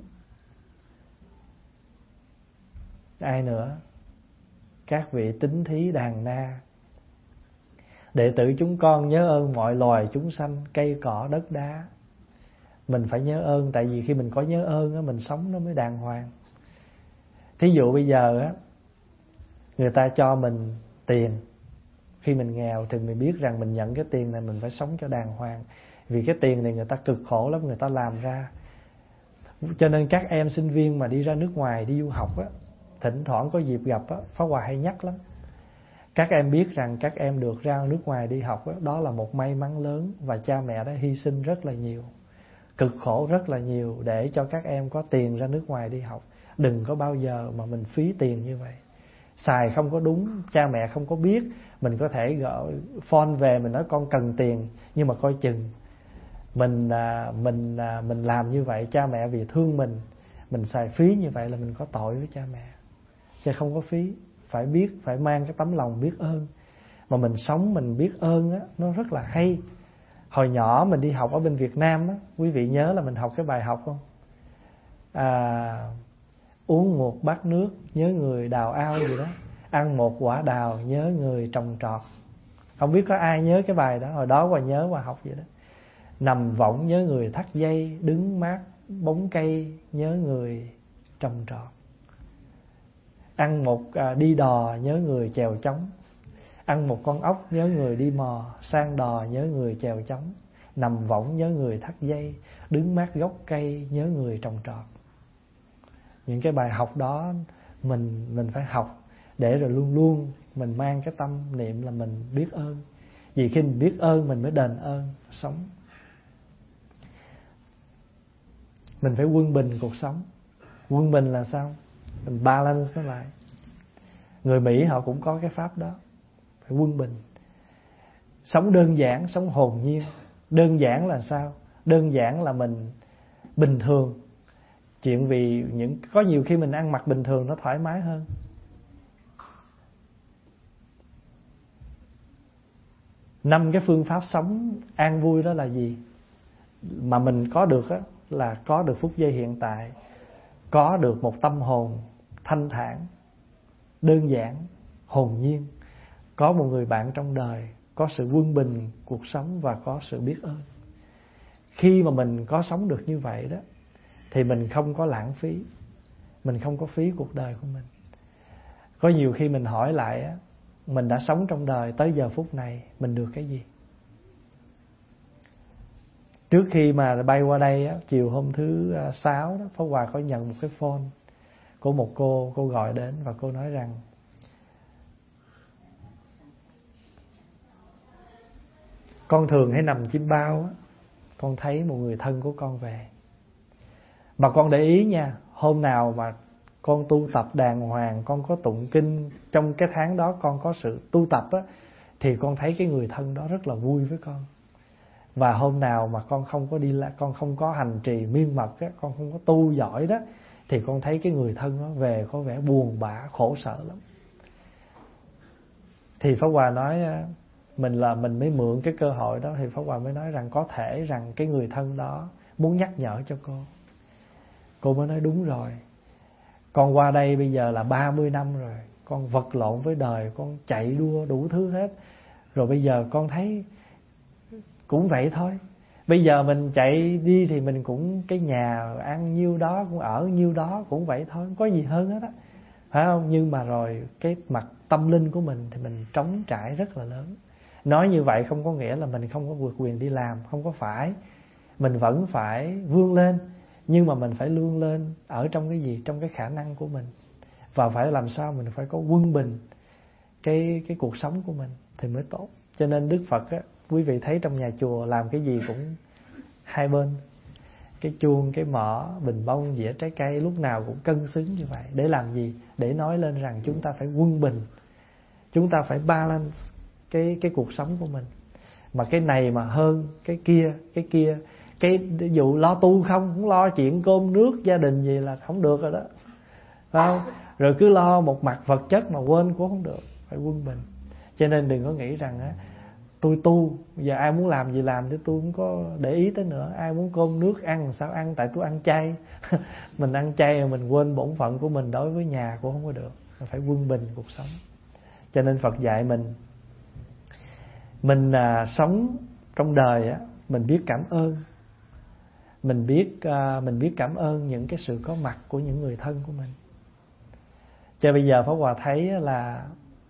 Ai nữa? Các vị tín thí đàn na. Đệ tử chúng con nhớ ơn mọi loài chúng sanh, cây cỏ đất đá. Mình phải nhớ ơn, tại vì khi mình có nhớ ơn á, mình sống nó mới đàng hoàng. Thí dụ bây giờ á, người ta cho mình tiền, khi mình nghèo thì mình biết rằng mình nhận cái tiền này mình phải sống cho đàng hoàng. Vì cái tiền này người ta cực khổ lắm, người ta làm ra. Cho nên các em sinh viên mà đi ra nước ngoài đi du học á, thỉnh thoảng có dịp gặp á, Pháp Hòa hay nhắc lắm. Các em biết rằng các em được ra nước ngoài đi học á, đó là một may mắn lớn. Và cha mẹ đã hy sinh rất là nhiều, cực khổ rất là nhiều để cho các em có tiền ra nước ngoài đi học. Đừng có bao giờ mà mình phí tiền như vậy. Xài không có đúng, cha mẹ không có biết. Mình có thể gọi phone về mình nói con cần tiền, nhưng mà coi chừng mình làm như vậy, cha mẹ vì thương mình xài phí như vậy là mình có tội với cha mẹ. Chứ không có phí. Phải biết, phải mang cái tấm lòng biết ơn. Mà mình sống mình biết ơn á, nó rất là hay. Hồi nhỏ mình đi học ở bên Việt Nam á, quý vị nhớ là mình học cái bài học không? Uống một bát nước nhớ người đào ao gì đó, ăn một quả đào nhớ người trồng trọt. Không biết có ai nhớ cái bài đó. Hồi đó Hòa nhớ Hòa học vậy đó. Nằm võng nhớ người thắt dây, đứng mát bóng cây nhớ người trồng trọt. Ăn một đi đò nhớ người chèo trống. Ăn một con ốc nhớ người đi mò, sang đò nhớ người chèo trống. Nằm võng nhớ người thắt dây, đứng mát gốc cây nhớ người trồng trọt. Những cái bài học đó mình phải học để rồi luôn luôn mình mang cái tâm niệm là mình biết ơn. Vì khi mình biết ơn mình mới đền ơn sống. Mình phải quân bình cuộc sống. Quân bình là sao? Mình balance nó lại. Người Mỹ họ cũng có cái pháp đó. Phải quân bình. Sống đơn giản, sống hồn nhiên. Đơn giản là sao? Đơn giản là mình bình thường. Chuyện vì có nhiều khi mình ăn mặc bình thường nó thoải mái hơn. 5 cái phương pháp sống an vui đó là gì? Mà mình có được á, là có được phút giây hiện tại, có được một tâm hồn thanh thản, đơn giản, hồn nhiên, có một người bạn trong đời, có sự quân bình cuộc sống và có sự biết ơn. Khi mà mình có sống được như vậy đó, thì mình không có lãng phí, mình không có phí cuộc đời của mình. Có nhiều khi mình hỏi lại á, mình đã sống trong đời tới giờ phút này, mình được cái gì? Trước khi mà bay qua đây á, chiều hôm thứ 6 đó, Pháp Hòa có nhận một cái phone của một cô gọi đến và cô nói rằng con thường hay nằm chim bao á, con thấy một người thân của con về. Mà con để ý nha, hôm nào mà con tu tập đàng hoàng, con có tụng kinh, trong cái tháng đó con có sự tu tập á, thì con thấy cái người thân đó rất là vui với con. Và hôm nào mà con không có con không có hành trì miên mật á, con không có tu giỏi đó, thì con thấy cái người thân đó về có vẻ buồn bã, khổ sở lắm. Thì Pháp Hòa nói mình mới mượn cái cơ hội đó, thì Pháp Hòa mới nói rằng có thể rằng cái người thân đó muốn nhắc nhở cho cô. Cô mới nói đúng rồi, con qua đây bây giờ là 30 năm rồi, con vật lộn với đời, con chạy đua đủ thứ hết. Rồi bây giờ con thấy cũng vậy thôi. Bây giờ mình chạy đi thì mình cũng cái nhà ăn nhiêu đó, cũng ở nhiêu đó, cũng vậy thôi, không có gì hơn hết á, phải không? Nhưng mà rồi cái mặt tâm linh của mình thì mình trống trải rất là lớn. Nói như vậy không có nghĩa là mình không có vượt quyền đi làm, không có phải. Mình vẫn phải vươn lên, nhưng mà mình phải vươn lên ở trong cái gì? Trong cái khả năng của mình. Và phải làm sao mình phải có quân bình cái cuộc sống của mình thì mới tốt. Cho nên Đức Phật á, quý vị thấy trong nhà chùa làm cái gì cũng hai bên, cái chuông, cái mõ, bình bông, dĩa trái cây, lúc nào cũng cân xứng như vậy. Để làm gì? Để nói lên rằng chúng ta phải quân bình, chúng ta phải balance cái cuộc sống của mình. Mà cái này mà hơn cái kia, cái ví dụ lo tu không lo chuyện cơm nước gia đình gì là không được rồi đó, phải không? Rồi cứ lo một mặt vật chất mà quên cũng không được, phải quân bình. Cho nên đừng có nghĩ rằng á, tôi tu giờ ai muốn làm gì làm, chứ tôi không có để ý tới nữa. Ai muốn cơm nước ăn sao ăn, tại tôi ăn chay. Mình ăn chay mà mình quên bổn phận của mình đối với nhà cũng không có được. Phải quân bình cuộc sống. Cho nên Phật dạy mình sống trong đời á, mình biết cảm ơn, mình biết cảm ơn những cái sự có mặt của những người thân của mình. Cho bây giờ Pháp Hòa thấy là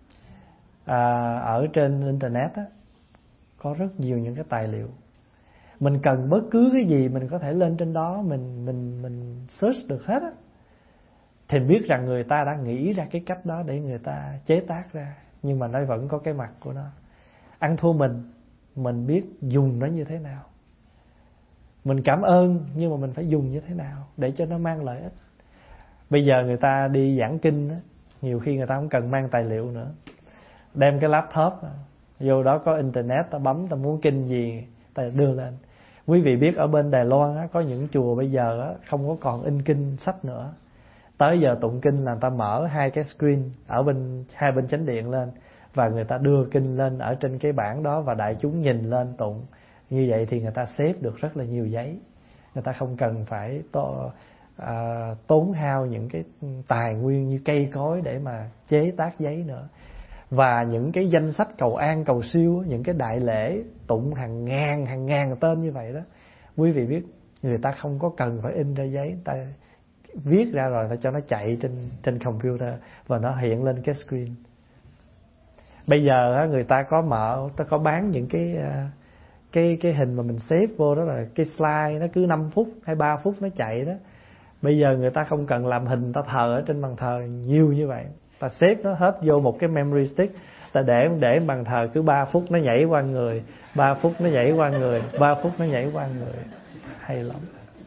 ở trên internet á, có rất nhiều những cái tài liệu. Mình cần bất cứ cái gì mình có thể lên trên đó, mình search được hết á. Thì biết rằng người ta đã nghĩ ra cái cách đó để người ta chế tác ra, nhưng mà nó vẫn có cái mặt của nó. Ăn thua mình biết dùng nó như thế nào. Mình cảm ơn, nhưng mà mình phải dùng như thế nào để cho nó mang lợi ích. Bây giờ người ta đi giảng kinh á, nhiều khi người ta không cần mang tài liệu nữa, đem cái laptop vô đó có internet, ta bấm, ta muốn kinh gì ta đưa lên. Quý vị biết ở bên Đài Loan á, có những chùa bây giờ á, không có còn in kinh sách nữa. Tới giờ tụng kinh là người ta mở hai cái screen ở hai bên chánh điện lên, và người ta đưa kinh lên ở trên cái bảng đó, và đại chúng nhìn lên tụng. Như vậy thì người ta xếp được rất là nhiều giấy. Người ta không cần phải tốn hao những cái tài nguyên như cây cối để mà chế tác giấy nữa. Và những cái danh sách cầu an cầu siêu, những cái đại lễ tụng hàng ngàn tên như vậy đó, quý vị biết người ta không có cần phải in ra giấy, người ta viết ra rồi ta cho nó chạy trên computer và nó hiện lên cái screen. Bây giờ người ta có bán những cái hình mà mình xếp vô đó, là cái slide nó cứ 5 phút hay 3 phút nó chạy đó. Bây giờ người ta không cần làm hình, ta thờ ở trên bàn thờ nhiều như vậy, ta xếp nó hết vô một cái memory stick, ta để bàn thờ cứ 3 phút nó nhảy qua người, 3 phút nó nhảy qua người, 3 phút nó nhảy qua người. Hay lắm.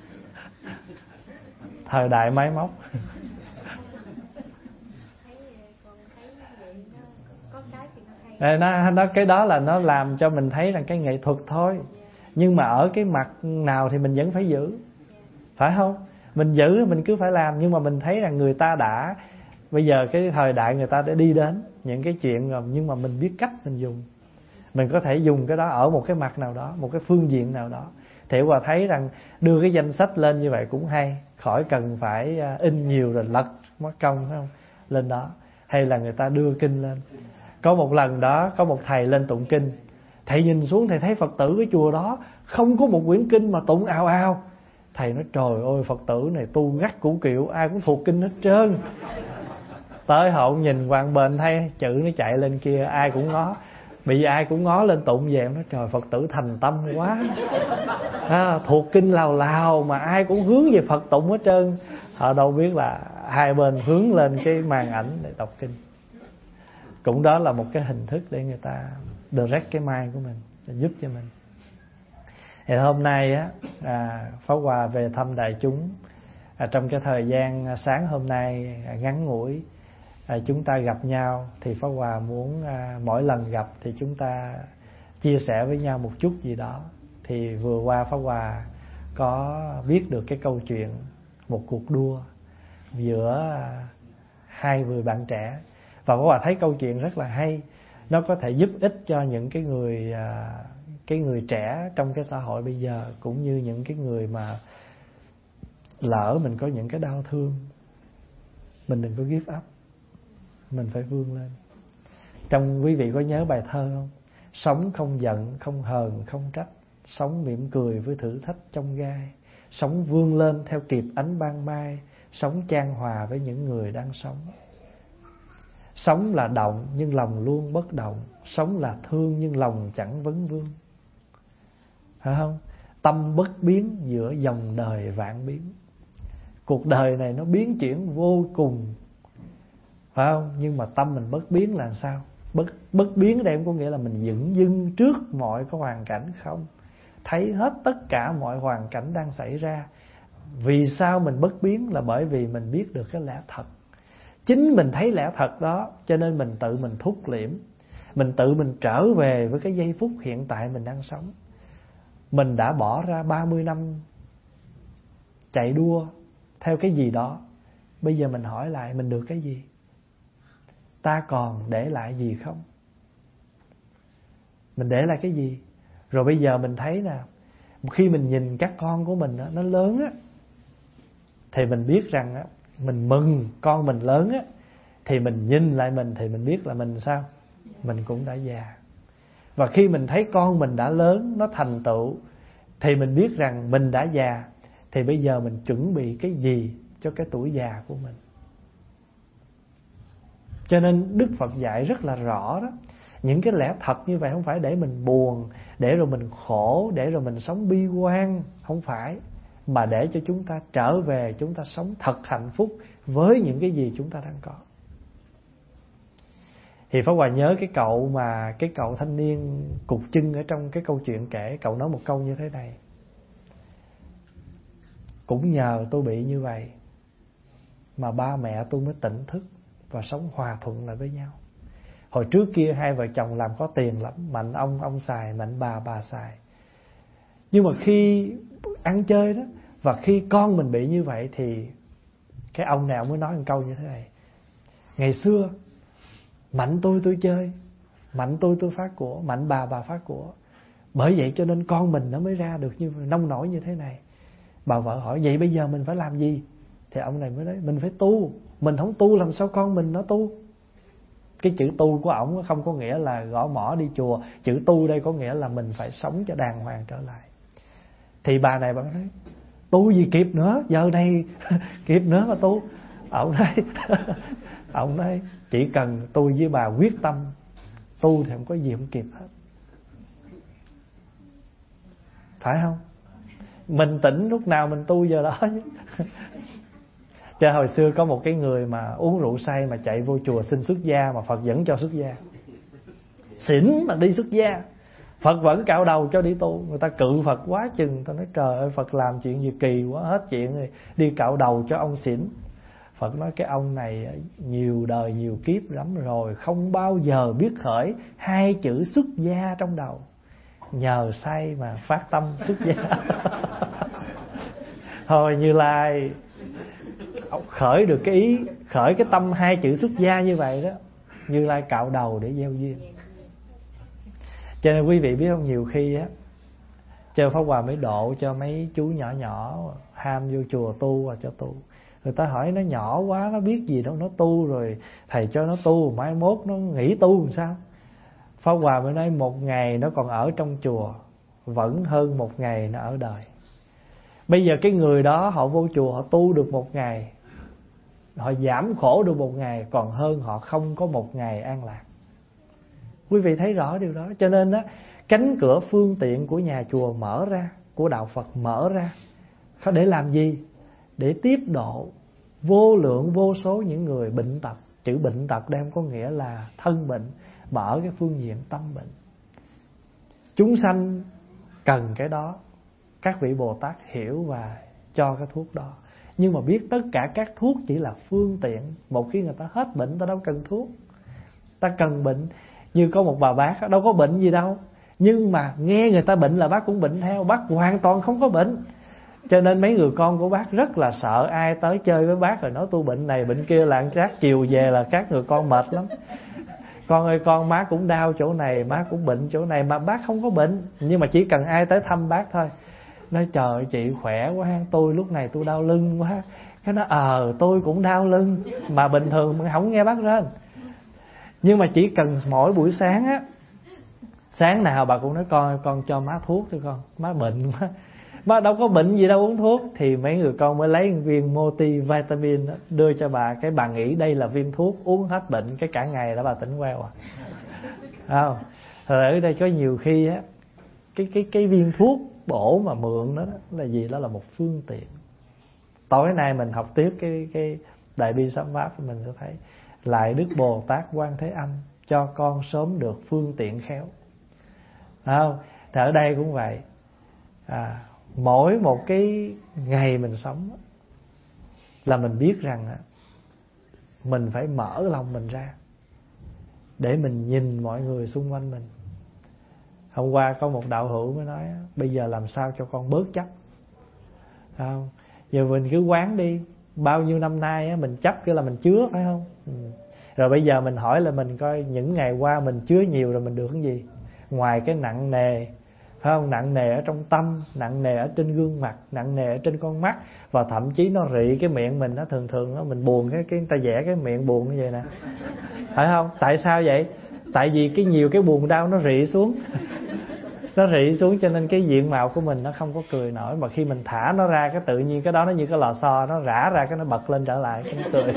Thời đại máy móc. Cái đó là nó làm cho mình thấy rằng cái nghệ thuật thôi. Nhưng mà ở cái mặt nào thì mình vẫn phải giữ, phải không? Mình giữ, mình cứ phải làm. Nhưng mà mình thấy rằng người ta đã, bây giờ cái thời đại người ta đã đi đến những cái chuyện rồi, nhưng mà mình biết cách mình dùng. Mình có thể dùng cái đó ở một cái mặt nào đó, một cái phương diện nào đó. Thì Hòa thấy rằng đưa cái danh sách lên như vậy cũng hay, khỏi cần phải in nhiều rồi lật mất công, phải không? Lên đó. Hay là người ta đưa kinh lên. Có một lần đó, có một thầy lên tụng kinh. Thầy nhìn xuống, thầy thấy Phật tử cái chùa đó không có một quyển kinh mà tụng ào ào. Thầy nói trời ơi, Phật tử này tu gắt củ kiệu, ai cũng thuộc kinh hết trơn. Tới hậu nhìn quang bên thấy chữ nó chạy lên kia, ai cũng ngó. Bị ai cũng ngó lên tụng về, nói trời, Phật tử thành tâm quá. Thuộc kinh lào lào mà ai cũng hướng về Phật tụng hết trơn. Họ đâu biết là hai bên hướng lên cái màn ảnh để đọc kinh. Cũng đó là một cái hình thức để người ta direct cái mind của mình, để giúp cho mình. Thì hôm nay á, Pháp Hòa về thăm đại chúng. Trong cái thời gian sáng hôm nay ngắn ngủi, chúng ta gặp nhau, thì Pháp Hòa muốn mỗi lần gặp thì chúng ta chia sẻ với nhau một chút gì đó. Thì vừa qua Pháp Hòa có biết được cái câu chuyện một cuộc đua giữa hai người bạn trẻ. Và Pháp Hòa thấy câu chuyện rất là hay. Nó có thể giúp ích cho những cái người trẻ trong cái xã hội bây giờ, cũng như những cái người mà lỡ mình có những cái đau thương. Mình đừng có give up, mình phải vươn lên. Trong quý vị có nhớ bài thơ không? Sống không giận, không hờn, không trách. Sống mỉm cười với thử thách trong gai. Sống vươn lên theo kịp ánh ban mai. Sống chan hòa với những người đang sống. Sống là động nhưng lòng luôn bất động. Sống là thương nhưng lòng chẳng vấn vương. Phải không? Tâm bất biến giữa dòng đời vạn biến. Cuộc đời này nó biến chuyển vô cùng, phải không? Nhưng mà tâm mình bất biến là sao? Bất biến ở đây cũng có nghĩa là mình dửng dưng trước mọi cái hoàn cảnh không? Thấy hết tất cả mọi hoàn cảnh đang xảy ra. Vì sao mình bất biến? Là bởi vì mình biết được cái lẽ thật. Chính mình thấy lẽ thật đó, cho nên mình tự mình thúc liễm. Mình tự mình trở về với cái giây phút hiện tại mình đang sống. Mình đã bỏ ra 30 năm chạy đua theo cái gì đó. Bây giờ mình hỏi lại, mình được cái gì? Ta còn để lại gì không? Mình để lại cái gì? Rồi bây giờ mình thấy nè, khi mình nhìn các con của mình nó lớn á, thì mình biết rằng á, mình mừng con mình lớn á. Thì mình nhìn lại mình thì mình biết là mình sao? Mình cũng đã già. Và khi mình thấy con mình đã lớn, nó thành tựu, thì mình biết rằng mình đã già. Thì bây giờ mình chuẩn bị cái gì cho cái tuổi già của mình? Cho nên Đức Phật dạy rất là rõ đó. Những cái lẽ thật như vậy không phải để mình buồn, để rồi mình khổ, để rồi mình sống bi quan. Không phải. Mà để cho chúng ta trở về, chúng ta sống thật hạnh phúc với những cái gì chúng ta đang có. Thì Pháp Hòa nhớ cái cậu thanh niên cụt chân ở trong cái câu chuyện kể. Cậu nói một câu như thế này: cũng nhờ tôi bị như vậy mà ba mẹ tôi mới tỉnh thức và sống hòa thuận lại với nhau. Hồi trước kia hai vợ chồng làm có tiền lắm, mạnh ông xài, mạnh bà xài. Nhưng mà khi ăn chơi đó, và khi con mình bị như vậy thì cái ông nào mới nói một câu như thế này: ngày xưa mạnh tôi chơi, mạnh tôi phát của, mạnh bà phát của. Bởi vậy cho nên con mình nó mới ra được như nông nổi như thế này. Bà vợ hỏi vậy bây giờ mình phải làm gì? Thì ông này mới nói mình phải tu. Mình không tu làm sao con mình nó tu? Cái chữ tu của ổng không có nghĩa là gõ mỏ đi chùa. Chữ tu đây có nghĩa là mình phải sống cho đàng hoàng trở lại. Thì bà này bà nói tu gì kịp nữa, giờ này kịp nữa mà tu. Ông nói chỉ cần tôi với bà quyết tâm tu thì không có gì không kịp hết. Phải không? Mình tỉnh lúc nào mình tu giờ đó chứ. Chứ hồi xưa có một cái người mà uống rượu say mà chạy vô chùa xin xuất gia, mà Phật vẫn cho xuất gia. Xỉn mà đi xuất gia, Phật vẫn cạo đầu cho đi tu. Người ta cự Phật quá chừng. Ta nói trời ơi, Phật làm chuyện gì kỳ quá, hết chuyện rồi, đi cạo đầu cho ông xỉn. Phật nói cái ông này nhiều đời nhiều kiếp lắm rồi, không bao giờ biết khởi hai chữ xuất gia trong đầu. Nhờ say mà phát tâm xuất gia. Thôi Như Lai khởi được cái ý, khởi cái tâm hai chữ xuất gia như vậy đó, Như Lai cạo đầu để gieo duyên. Cho nên quý vị biết không, nhiều khi á chơi Pháp Hòa mới độ cho mấy chú nhỏ nhỏ ham vô chùa tu và cho tu. Người ta hỏi nó nhỏ quá, nó biết gì đâu, nó tu rồi thầy cho nó tu, mai mốt nó nghỉ tu làm sao? Pháp Hòa mới nói một ngày nó còn ở trong chùa vẫn hơn một ngày nó ở đời. Bây giờ cái người đó họ vô chùa họ tu được một ngày, họ giảm khổ được một ngày, còn hơn họ không có một ngày an lạc. Quý vị thấy rõ điều đó. Cho nên á, cánh cửa phương tiện của nhà chùa mở ra, của đạo Phật mở ra, để làm gì? Để tiếp độ vô lượng vô số những người bệnh tật. Chữ bệnh tật đem có nghĩa là thân bệnh, mà ở cái phương diện tâm bệnh. Chúng sanh cần cái đó, các vị Bồ Tát hiểu và cho cái thuốc đó. Nhưng mà biết tất cả các thuốc chỉ là phương tiện. Một khi người ta hết bệnh, ta đâu cần thuốc. Ta cần bệnh. Như có một bà bác đâu có bệnh gì đâu, nhưng mà nghe người ta bệnh là bác cũng bệnh theo. Bác hoàn toàn không có bệnh. Cho nên mấy người con của bác rất là sợ ai tới chơi với bác rồi nói tôi bệnh này bệnh kia, là chắc chiều về là các người con mệt lắm. Con ơi con, má cũng đau chỗ này, má cũng bệnh chỗ này, mà bác không có bệnh. Nhưng mà chỉ cần ai tới thăm bác thôi, nói trời chị khỏe quá ha, tôi lúc này tôi đau lưng quá. Cái nó tôi cũng đau lưng, mà bình thường mà không nghe bác rên. Nhưng mà chỉ cần mỗi buổi sáng á, sáng nào bà cũng nói con cho má thuốc cho con, má bệnh quá. Má đâu có bệnh gì đâu uống thuốc. Thì mấy người con mới lấy viên multivitamin đó, đưa cho bà. Cái bà nghĩ đây là viên thuốc, uống hết bệnh, cái cả ngày đó bà tỉnh queo không? Rồi ở đây có nhiều khi á, cái viên thuốc bổ mà mượn đó là gì? Đó là một phương tiện. Tối nay mình học tiếp cái Đại Bi Sám Pháp, mình sẽ thấy lại Đức Bồ Tát Quan Thế Âm cho con sớm được phương tiện khéo. Không? Thì ở đây cũng vậy. Mỗi một cái ngày mình sống là mình biết rằng mình phải mở lòng mình ra để mình nhìn mọi người xung quanh mình. Hôm qua có một đạo hữu mới nói bây giờ làm sao cho con bớt chấp. Không? Giờ mình cứ quán đi, bao nhiêu năm nay mình chấp cái là mình chứa, phải không? Rồi bây giờ mình hỏi là mình coi những ngày qua mình chứa nhiều rồi mình được cái gì? Ngoài cái nặng nề, phải không? Nặng nề ở trong tâm, nặng nề ở trên gương mặt, nặng nề ở trên con mắt, và thậm chí nó rị cái miệng mình. Nó thường đó, mình buồn cái người ta vẽ cái miệng buồn như vậy nè, phải không? Tại sao vậy? Tại vì cái nhiều cái buồn đau nó rị xuống nó rị xuống, cho nên cái diện mạo của mình nó không có cười nổi. Mà khi mình thả nó ra, cái tự nhiên cái đó nó như cái lò xo, nó rã ra cái nó bật lên trở lại, cái nó cười.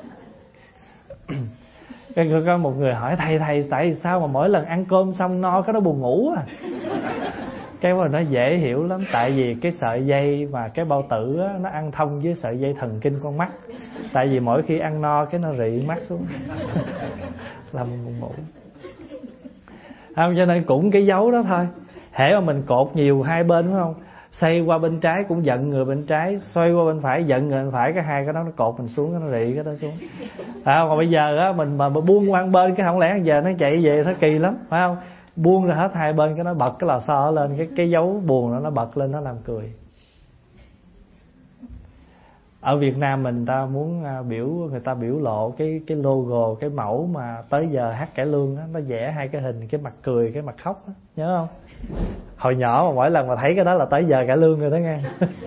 Cái có một người hỏi thầy tại sao mà mỗi lần ăn cơm xong no cái nó buồn ngủ à? Cái mà nó dễ hiểu lắm. Tại vì cái sợi dây mà cái bao tử á, nó ăn thông với sợi dây thần kinh con mắt. Tại vì mỗi khi ăn no cái nó rị mắt xuống làm buồn ngủ. Không, cho nên cũng cái dấu đó thôi. Hễ mà mình cột nhiều hai bên, phải không? Xoay qua bên trái cũng giận người bên trái, xoay qua bên phải giận người bên phải, cái hai cái đó nó cột mình xuống, nó rị cái đó xuống. Còn bây giờ á, mình mà buông qua bên cái không lẽ giờ nó chạy về nó kỳ lắm, phải không? Buông ra hết hai bên cái nó bật cái lò xo lên, cái dấu buồn nó bật lên, nó làm cười. Ở Việt Nam mình ta muốn người ta biểu lộ cái logo, cái mẫu mà tới giờ hát cải lương đó, nó vẽ hai cái hình, cái mặt cười, cái mặt khóc đó, nhớ không? Hồi nhỏ mà mỗi lần mà thấy cái đó là tới giờ cải lương rồi đó nghe.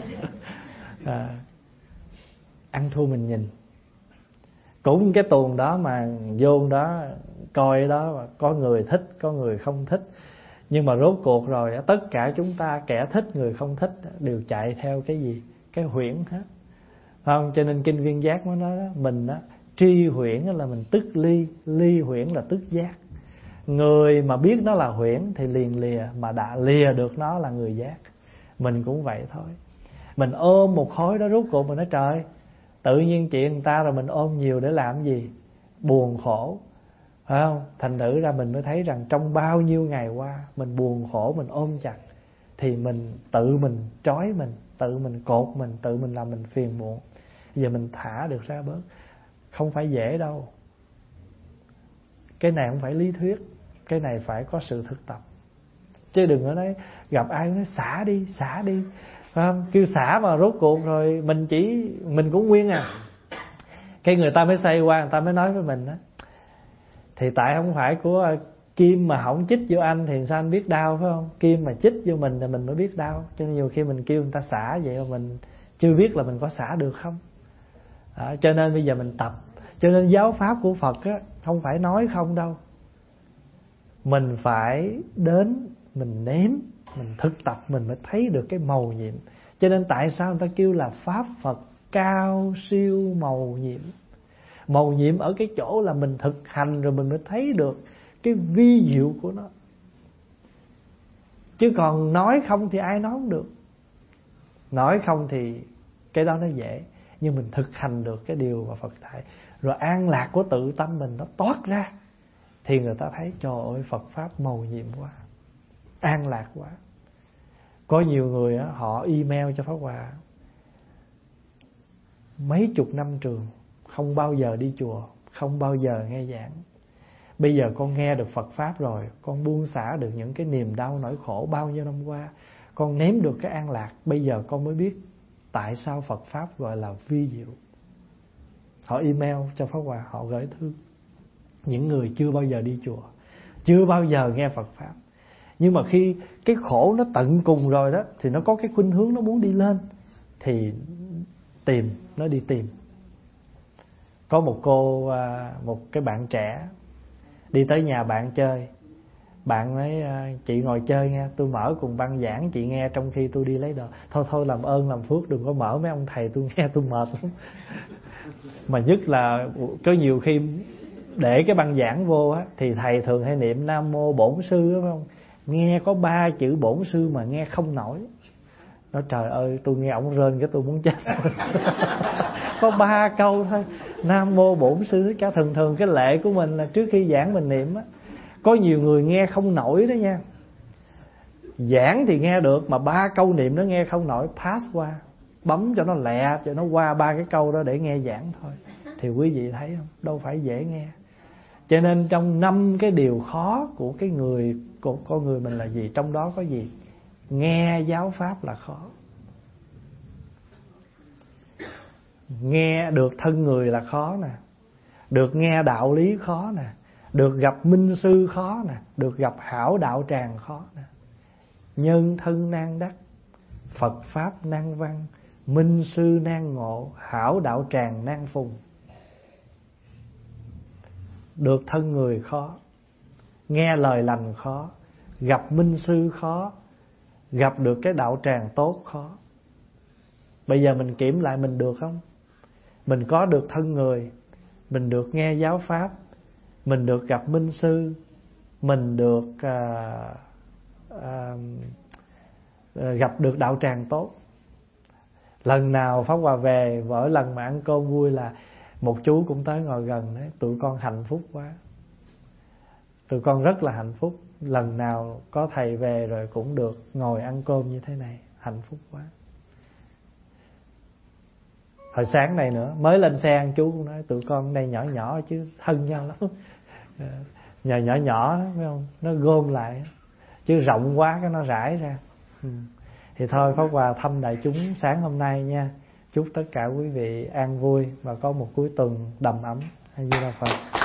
Ăn thua mình nhìn. Cũng cái tuồng đó mà vô đó coi đó, mà có người thích, có người không thích. Nhưng mà rốt cuộc rồi tất cả chúng ta, kẻ thích người không thích, đều chạy theo cái gì? Cái huyễn hết. Không? Cho nên Kinh Viên Giác mới nói đó, mình đó, tri huyễn là mình tức ly, ly huyễn là tức giác. Người mà biết nó là huyễn thì liền lìa, mà đã lìa được nó là người giác. Mình cũng vậy thôi. Mình ôm một khối đó, rốt cuộc mình nói trời, tự nhiên chuyện người ta rồi mình ôm nhiều để làm gì? Buồn khổ, phải không? Thành thử ra mình mới thấy rằng trong bao nhiêu ngày qua mình buồn khổ, mình ôm chặt, thì mình tự mình trói mình, tự mình cột mình, tự mình làm mình phiền muộn. Giờ mình thả được ra bớt. Không phải dễ đâu. Cái này không phải lý thuyết, cái này phải có sự thực tập. Chứ đừng có nói gặp ai nói xả đi, phải không? Kêu xả mà rốt cuộc rồi mình cũng nguyên à. Cái người ta mới xoay qua, người ta mới nói với mình đó, thì tại không phải của Kim mà không chích vô anh thì sao anh biết đau, phải không? Kim mà chích vô mình thì mình mới biết đau. Cho nên nhiều khi mình kêu người ta xả vậy mà mình chưa biết là mình có xả được không. Cho nên bây giờ mình tập. Cho nên giáo pháp của Phật á, không phải nói không đâu. Mình phải đến, mình nếm, mình thực tập mình mới thấy được cái mầu nhiệm. Cho nên tại sao người ta kêu là Pháp Phật cao siêu mầu nhiệm. Mầu nhiệm ở cái chỗ là mình thực hành rồi mình mới thấy được cái vi diệu của nó. Chứ còn nói không thì ai nói không được. Nói không thì cái đó nó dễ, nhưng mình thực hành được cái điều mà Phật dạy, rồi an lạc của tự tâm mình nó toát ra, thì người ta thấy trời ơi Phật Pháp mầu nhiệm quá, an lạc quá. Có nhiều người á, họ email cho Pháp Hòa mấy chục năm trường, không bao giờ đi chùa, không bao giờ nghe giảng. Bây giờ con nghe được Phật Pháp rồi, con buông xả được những cái niềm đau nỗi khổ bao nhiêu năm qua, con nếm được cái an lạc. Bây giờ con mới biết tại sao Phật Pháp gọi là vi diệu. Họ email cho Pháp Hòa, họ gửi thư. Những người chưa bao giờ đi chùa, chưa bao giờ nghe Phật Pháp, nhưng mà khi cái khổ nó tận cùng rồi đó, thì nó có cái khuynh hướng nó muốn đi lên, thì nó đi tìm. Có một cái bạn trẻ đi tới nhà bạn chơi. Bạn nói chị ngồi chơi nghe, tôi mở cùng băng giảng chị nghe trong khi tôi đi lấy đồ. Thôi làm ơn làm phước đừng có mở mấy ông thầy tôi nghe tôi mệt lắm. Mà nhất là có nhiều khi để cái băng giảng vô á, thì thầy thường hay niệm Nam Mô Bổn Sư đó, phải không? Nghe có 3 chữ Bổn Sư mà nghe không nổi. Nói trời ơi, tôi nghe ổng rên cái tôi muốn chết. Có 3 câu thôi, Nam Mô Bổn Sư Thích Ca. Thường cái lệ của mình là trước khi giảng mình niệm á. Có nhiều người nghe không nổi đó nha. Giảng thì nghe được, mà 3 câu niệm nó nghe không nổi, pass qua, bấm cho nó lẹ, cho nó qua 3 cái câu đó để nghe giảng thôi. Thì quý vị thấy không, đâu phải dễ nghe. Cho nên trong 5 cái điều khó của cái người, của con người mình là gì? Trong đó có gì? Nghe giáo pháp là khó. Nghe được thân người là khó nè, được nghe đạo lý khó nè, được gặp minh sư khó nè, được gặp hảo đạo tràng khó nè. Nhân thân nan đắc, Phật Pháp nan văn, minh sư nan ngộ, hảo đạo tràng nan phùng. Được thân người khó, nghe lời lành khó, gặp minh sư khó, gặp được cái đạo tràng tốt khó. Bây giờ mình kiểm lại mình được không? Mình có được thân người, mình được nghe giáo pháp, mình được gặp minh sư, mình được gặp được đạo tràng tốt. Lần nào Pháp Hòa về, mỗi lần mà ăn cơm vui là một chú cũng tới ngồi gần đấy. Tụi con hạnh phúc quá, tụi con rất là hạnh phúc. Lần nào có thầy về rồi cũng được ngồi ăn cơm như thế này, hạnh phúc quá. Hồi sáng này nữa, mới lên xe ăn chú cũng nói tụi con đây nhỏ nhỏ chứ thân nhau lắm. Nhỏ nhỏ đó, phải không? Nó gom lại, chứ rộng quá cái nó rải ra. Thì thôi Pháp Hòa thăm đại chúng sáng hôm nay nha. Chúc tất cả quý vị an vui và có một cuối tuần đầm ấm. A Di Đà Phật.